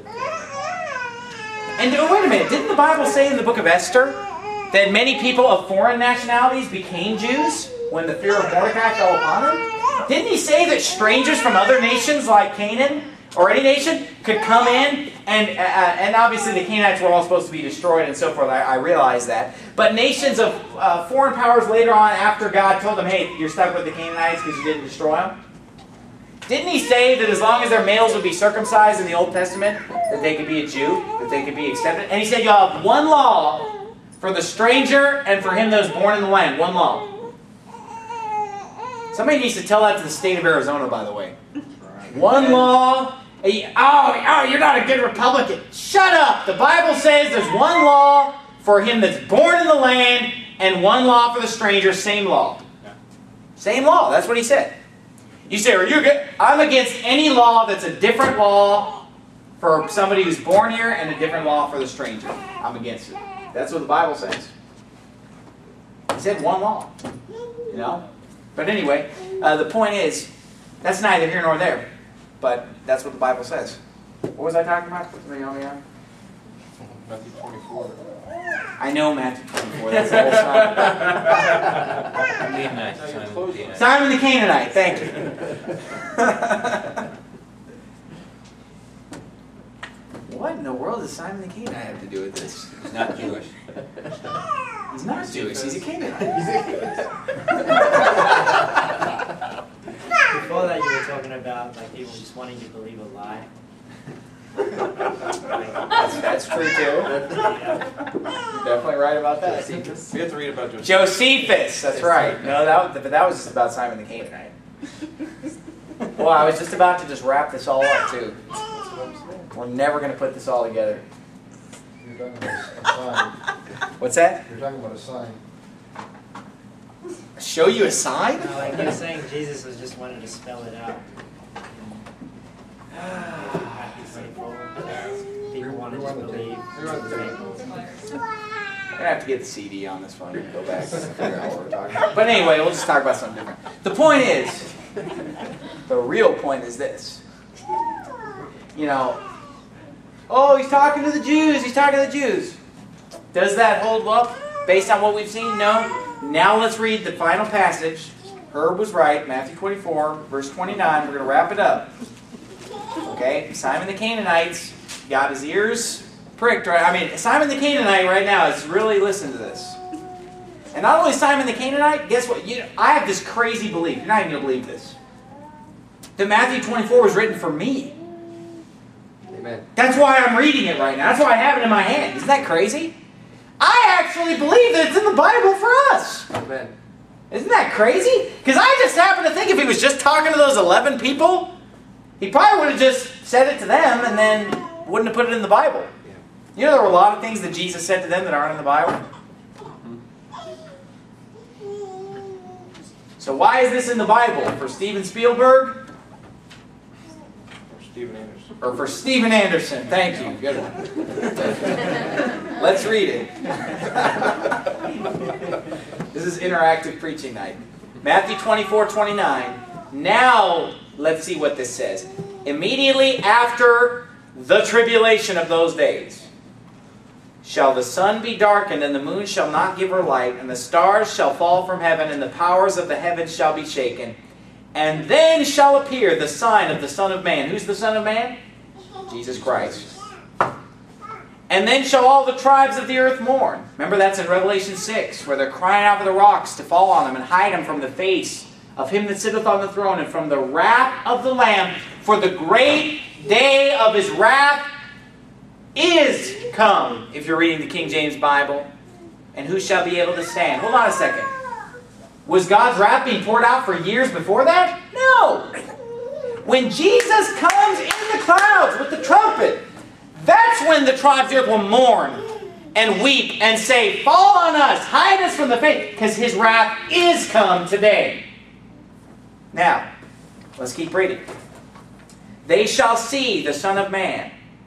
And oh, wait a minute. Didn't the Bible say in the book of Esther that many people of foreign nationalities became Jews when the fear of Mordecai fell upon them? Didn't he say that strangers from other nations like Canaan or any nation could come in? And uh, and obviously the Canaanites were all supposed to be destroyed and so forth. I, I realize that. But nations of uh, foreign powers later on, after God told them, hey, you're stuck with the Canaanites because you didn't destroy them. Didn't he say that as long as their males would be circumcised in the Old Testament, that they could be a Jew, that they could be accepted? And he said, you'll have one law for the stranger and for him that was born in the land. One law. Somebody needs to tell that to the state of Arizona, by the way. One law. Oh, oh, you're not a good Republican. Shut up. The Bible says there's one law for him that's born in the land and one law for the stranger. Same law. Same law. That's what he said. You say, are you good? I'm against any law that's a different law for somebody who's born here and a different law for the stranger. I'm against it. That's what the Bible says. He said one law. You know? But anyway, uh, the point is, that's neither here nor there. But that's what the Bible says. What was I talking about? Somebody help me out? Matthew twenty-four. I know Matthew twenty-four. That's the whole song. Simon the Canaanite. Thank you. What in the world does Simon the Canaanite have to do with this? He's not Jewish. He's not Jewish. He's a Canaanite. Before that, you were talking about like people just wanting to believe a lie. That's, that's true too. Yeah. You're definitely right about that. We have to read about Josephus. Josephus, that's right. No, that but that was just about Simon the Canaanite. Well, I was just about to just wrap this all up too. We're never going to put this all together. You're talking about a sign. What's that? You're talking about a sign. Show you a sign? No, like you're saying, Jesus was just wanting to spell it out. People wanted to believe. We want to I'm going to have to get the C D on this one and go back and figure out what we're talking about. But anyway, we'll just talk about something different. The point is, the real point is this. You know, oh, he's talking to the Jews, he's talking to the Jews. Does that hold up based on what we've seen? No. Now let's read the final passage. Herb was right, Matthew twenty-four, verse twenty-nine. We're going to wrap it up. Okay, Simon the Canaanite got his ears pricked, right? I mean, Simon the Canaanite right now is really listening to this. And not only Simon the Canaanite, guess what? You know, I have this crazy belief. You're not even going to believe this. That Matthew twenty-four was written for me. Amen. That's why I'm reading it right now. That's why I have it in my hand. Isn't that crazy? I actually believe that it's in the Bible for us. Amen. Isn't that crazy? Because I just happen to think if he was just talking to those eleven people, he probably would have just said it to them and then wouldn't have put it in the Bible. Yeah. You know, there were a lot of things that Jesus said to them that aren't in the Bible. So why is this in the Bible? For Steven Spielberg? For Stephen Anderson. Or for Steven Anderson? Thank you. Good one. Let's read it. This This is interactive preaching night. Matthew twenty-four, twenty-nine. Now, let's see what this says. Immediately after the tribulation of those days, shall the sun be darkened, and the moon shall not give her light, and the stars shall fall from heaven, and the powers of the heavens shall be shaken. And then shall appear the sign of the Son of Man. Who's the Son of Man? Jesus Christ. And then shall all the tribes of the earth mourn. Remember, that's in Revelation six, where they're crying out for the rocks to fall on them and hide them from the face of him that sitteth on the throne and from the wrath of the Lamb. For the great day of his wrath is come, if you're reading the King James Bible. And who shall be able to stand? Hold on a second. Was God's wrath being poured out for years before that? No. When Jesus comes in the clouds with the trumpet, that's when the tribes of the earth will mourn and weep and say, fall on us, hide us from the face, because his wrath is come today. Now, let's keep reading. They shall see the Son of Man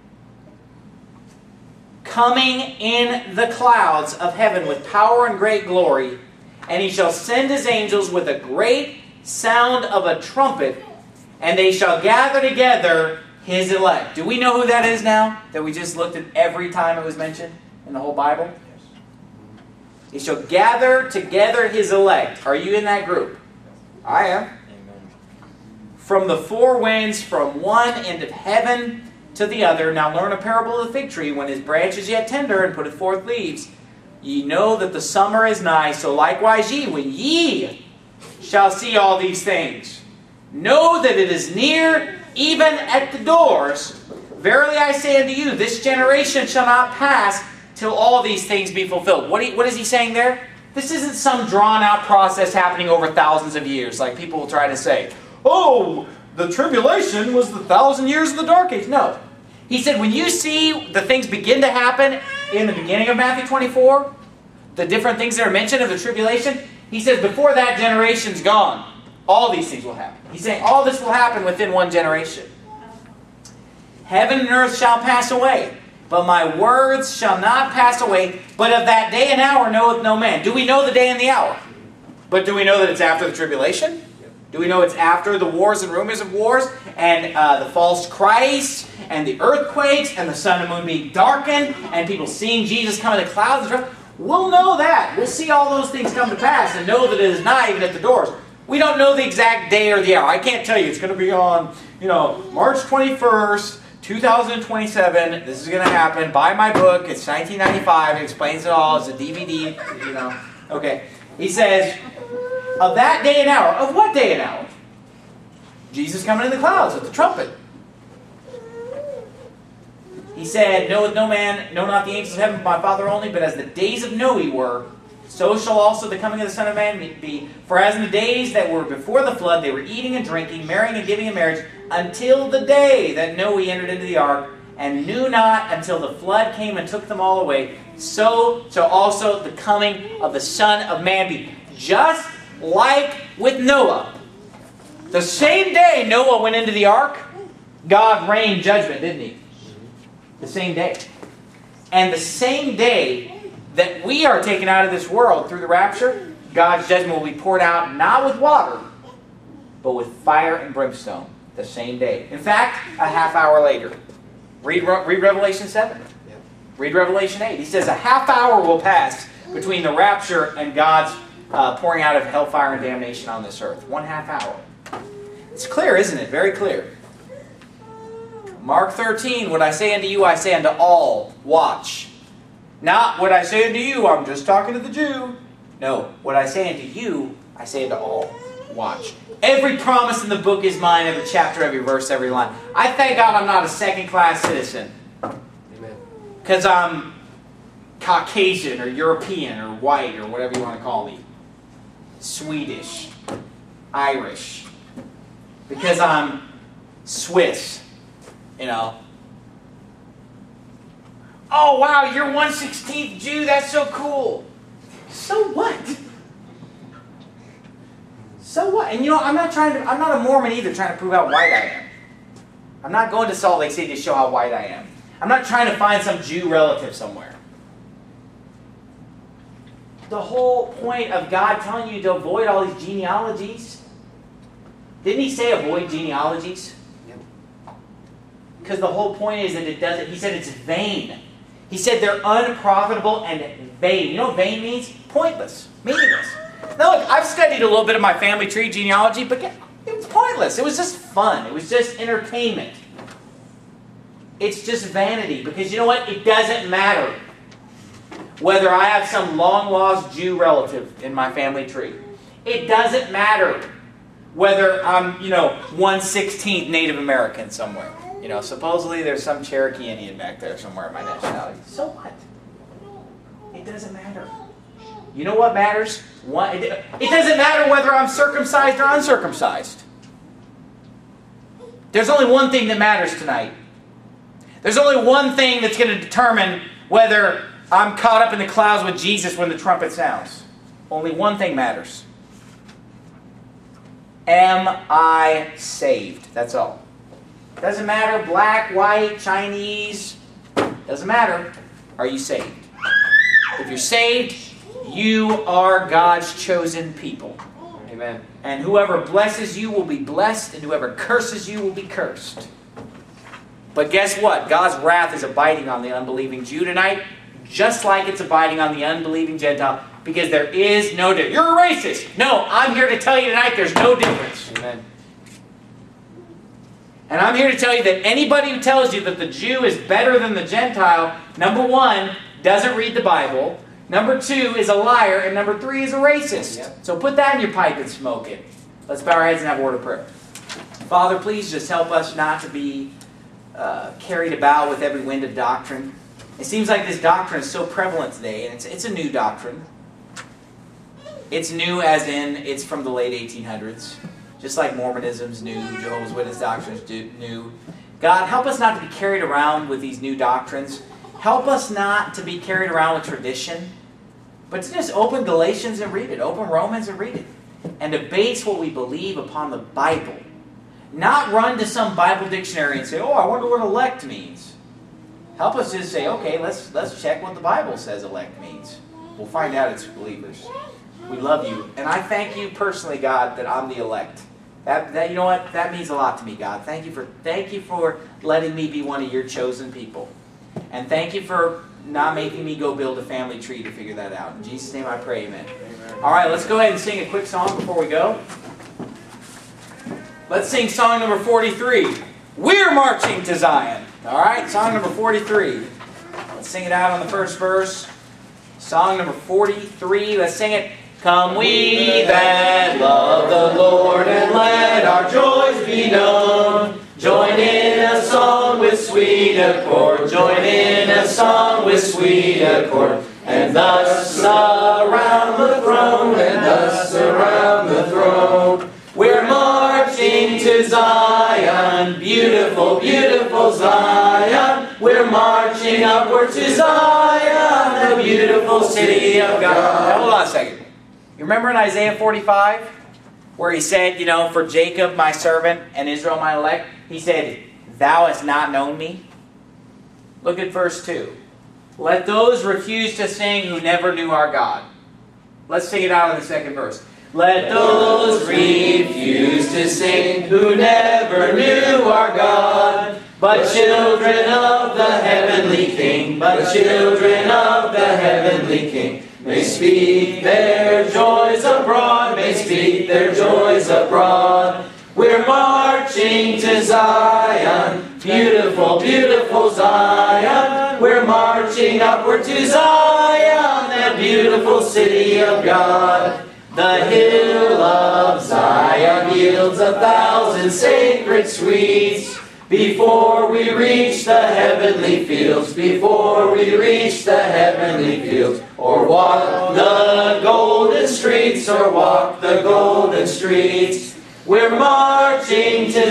coming in the clouds of heaven with power and great glory, and he shall send his angels with a great sound of a trumpet, and they shall gather together his elect. Do we know who that is now? That we just looked at every time it was mentioned in the whole Bible? He shall gather together his elect. Are you in that group? I am. Amen. From the four winds, from one end of heaven to the other. Now learn a parable of the fig tree. When his branch is yet tender and putteth forth leaves, ye know that the summer is nigh. So likewise ye, when ye shall see all these things, know that it is near, even at the doors. Verily I say unto you, this generation shall not pass till all these things be fulfilled. What, he, what is he saying there? This isn't some drawn-out process happening over thousands of years, like people will try to say. Oh, the tribulation was the thousand years of the dark age. No. He said, when you see the things begin to happen in the beginning of Matthew twenty-four, the different things that are mentioned of the tribulation, he says, before that generation's gone, all these things will happen. He's saying all this will happen within one generation. Heaven and earth shall pass away, but my words shall not pass away. But of that day and hour knoweth no man. Do we know the day and the hour? But do we know that it's after the tribulation? Do we know it's after the wars and rumors of wars, and uh, the false Christ, and the earthquakes, and the sun and moon being darkened, and people seeing Jesus come in the clouds? We'll know that. We'll see all those things come to pass and know that it is nigh, even at the doors. We don't know the exact day or the hour. I can't tell you. It's going to be on, you know, March twenty-first, two thousand twenty-seven. This is going to happen. Buy my book. It's nineteen ninety-five. It explains it all. It's a D V D, you know. Okay. He says, of that day and hour. Of what day and hour? Jesus coming in the clouds with the trumpet. He said, knoweth no man, know not the angels of heaven, but my Father only, but as the days of Noe were, so shall also the coming of the Son of Man be. For as in the days that were before the flood, they were eating and drinking, marrying and giving in marriage, until the day that Noe entered into the ark, and knew not until the flood came and took them all away. So shall also the coming of the Son of Man be. Just like with Noah. The same day Noah went into the ark, God rained judgment, didn't he? The same day. And the same day that we are taken out of this world through the rapture, God's judgment will be poured out not with water, but with fire and brimstone. The same day. In fact, a half hour later. Read, read Revelation seven. Read Revelation eight. He says a half hour will pass between the rapture and God's uh, pouring out of hellfire and damnation on this earth. One half hour. It's clear, isn't it? Very clear. Mark thirteen, what I say unto you, I say unto all, watch. Not what I say unto you, I'm just talking to the Jew. No, what I say unto you, I say unto all, watch. Every promise in the book is mine, every chapter, every verse, every line. I thank God I'm not a second-class citizen. Amen. Because I'm Caucasian or European or white or whatever you want to call me. Swedish. Irish. Because I'm Swiss. You know. Oh, wow, you're one sixteenth Jew. That's so cool. So what? So what? And you know, I'm not trying to, I'm not a Mormon either trying to prove how white I am. I'm not going to Salt Lake City to show how white I am. I'm not trying to find some Jew relative somewhere. the whole point of God telling you to avoid all these genealogies? Didn't he say avoid genealogies? Because the whole point is that it doesn't, he said it's vain. He said they're unprofitable and vain. You know what vain means? Pointless, meaningless. Now look, I've studied a little bit of my family tree genealogy, but it was pointless. It was just fun. It was just entertainment. It's just vanity, because you know what? It doesn't matter whether I have some long-lost Jew relative in my family tree. It doesn't matter whether I'm, you know, one sixteenth Native American somewhere. You know, supposedly there's some Cherokee Indian back there somewhere in my nationality. So what? It doesn't matter. You know what matters? What, it, it doesn't matter whether I'm circumcised or uncircumcised. There's only one thing that matters tonight. There's only one thing that's going to determine whether I'm caught up in the clouds with Jesus when the trumpet sounds. Only one thing matters. Am I saved? That's all. Doesn't matter, black, white, Chinese. Doesn't matter. Are you saved? If you're saved, you are God's chosen people. Amen. And whoever blesses you will be blessed, and whoever curses you will be cursed. But guess what? God's wrath is abiding on the unbelieving Jew tonight, just like it's abiding on the unbelieving Gentile, because there is no difference. You're a racist. No, I'm here to tell you tonight there's no difference. Amen. And I'm here to tell you that anybody who tells you that the Jew is better than the Gentile, number one, doesn't read the Bible. Number two, is a liar. And number three, is a racist. Yep. So put that in your pipe and smoke it. Let's bow our heads and have a word of prayer. Father, please just help us not to be uh, carried about with every wind of doctrine. It seems like this doctrine is so prevalent today, and it's, it's a new doctrine. It's new as in it's from the late eighteen hundreds. Just like Mormonism's new, Jehovah's Witness doctrines do, new. God, help us not to be carried around with these new doctrines. Help us not to be carried around with tradition, but to just open Galatians and read it. Open Romans and read it. And to base what we believe upon the Bible. Not run to some Bible dictionary and say, oh, I wonder what elect means. Help us just say, okay, let's, let's check what the Bible says elect means. We'll find out it's believers. We love you. And I thank you personally, God, that I'm the elect. That, that, you know what? That means a lot to me, God. Thank you for, thank you for letting me be one of your chosen people. And thank you for not making me go build a family tree to figure that out. In Jesus' name I pray, amen. Amen. All right, let's go ahead and sing a quick song before we go. Let's sing song number forty-three. We're marching to Zion. All right, song number forty-three. Let's sing it out on the first verse. Song number forty-three. Let's sing it. Come we that love the Lord, and let our joys be known. Join in a song with sweet accord. Join in a song with sweet accord. And thus around the throne, and thus around the throne. We're marching to Zion, beautiful, beautiful Zion. We're marching upward to Zion, the beautiful city of God. Now, hold on a second. You remember in Isaiah forty-five, where he said, you know, for Jacob my servant and Israel my elect, he said, thou hast not known me? Look at verse two. Let those refuse to sing who never knew our God. Let's sing it out in the second verse. Let those refuse to sing who never knew our God, but children of the heavenly King, but children of the heavenly King, may speak their joys abroad, may speak their joys abroad. We're marching to Zion, beautiful, beautiful Zion. We're marching upward to Zion, that beautiful city of God. The hill of Zion yields a thousand sacred sweets. Before we reach the heavenly fields, before we reach the heavenly fields, or walk the golden streets, or walk the golden streets, we're marching to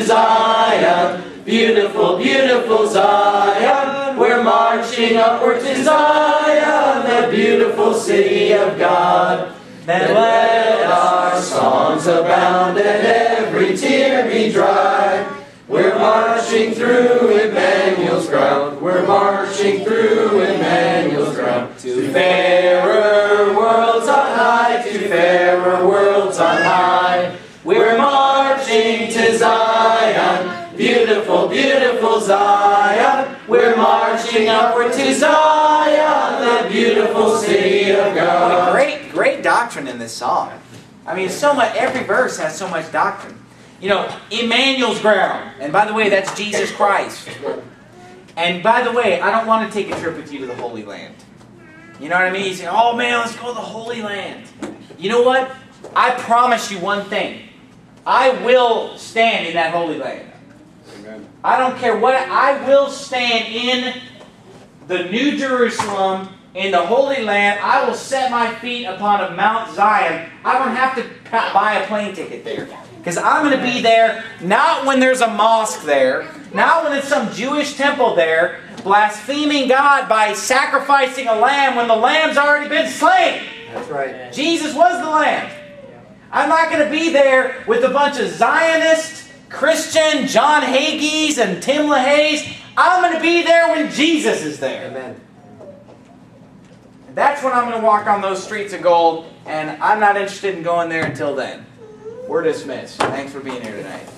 Zion, beautiful, beautiful Zion. We're marching upward to Zion, the beautiful city of God. Then let our songs abound and every tear be dry. We're marching through Emmanuel's ground. We're marching through Emmanuel's ground to fairer worlds beautiful Zion. We're marching upward to Zion, the beautiful city of God. Great, great doctrine in this song. I mean, so much. Every verse has so much doctrine. You know, Emmanuel's ground. And by the way, that's Jesus Christ. And by the way, I don't want to take a trip with you to the Holy Land. You know what I mean? You say, oh man, let's go to the Holy Land. You know what? I promise you one thing. I will stand in that Holy Land. Amen. I don't care what. I will stand in the New Jerusalem, in the Holy Land. I will set my feet upon a Mount Zion. I don't have to buy a plane ticket there. Because I'm going to be there, not when there's a mosque there, not when it's some Jewish temple there, blaspheming God by sacrificing a lamb when the lamb's already been slain. That's right. Jesus was the lamb. I'm not going to be there with a bunch of Zionist, Christian, John Hagees and Tim LaHaye's. I'm going to be there when Jesus is there. Amen. That's when I'm going to walk on those streets of gold, and I'm not interested in going there until then. We're dismissed. Thanks for being here tonight.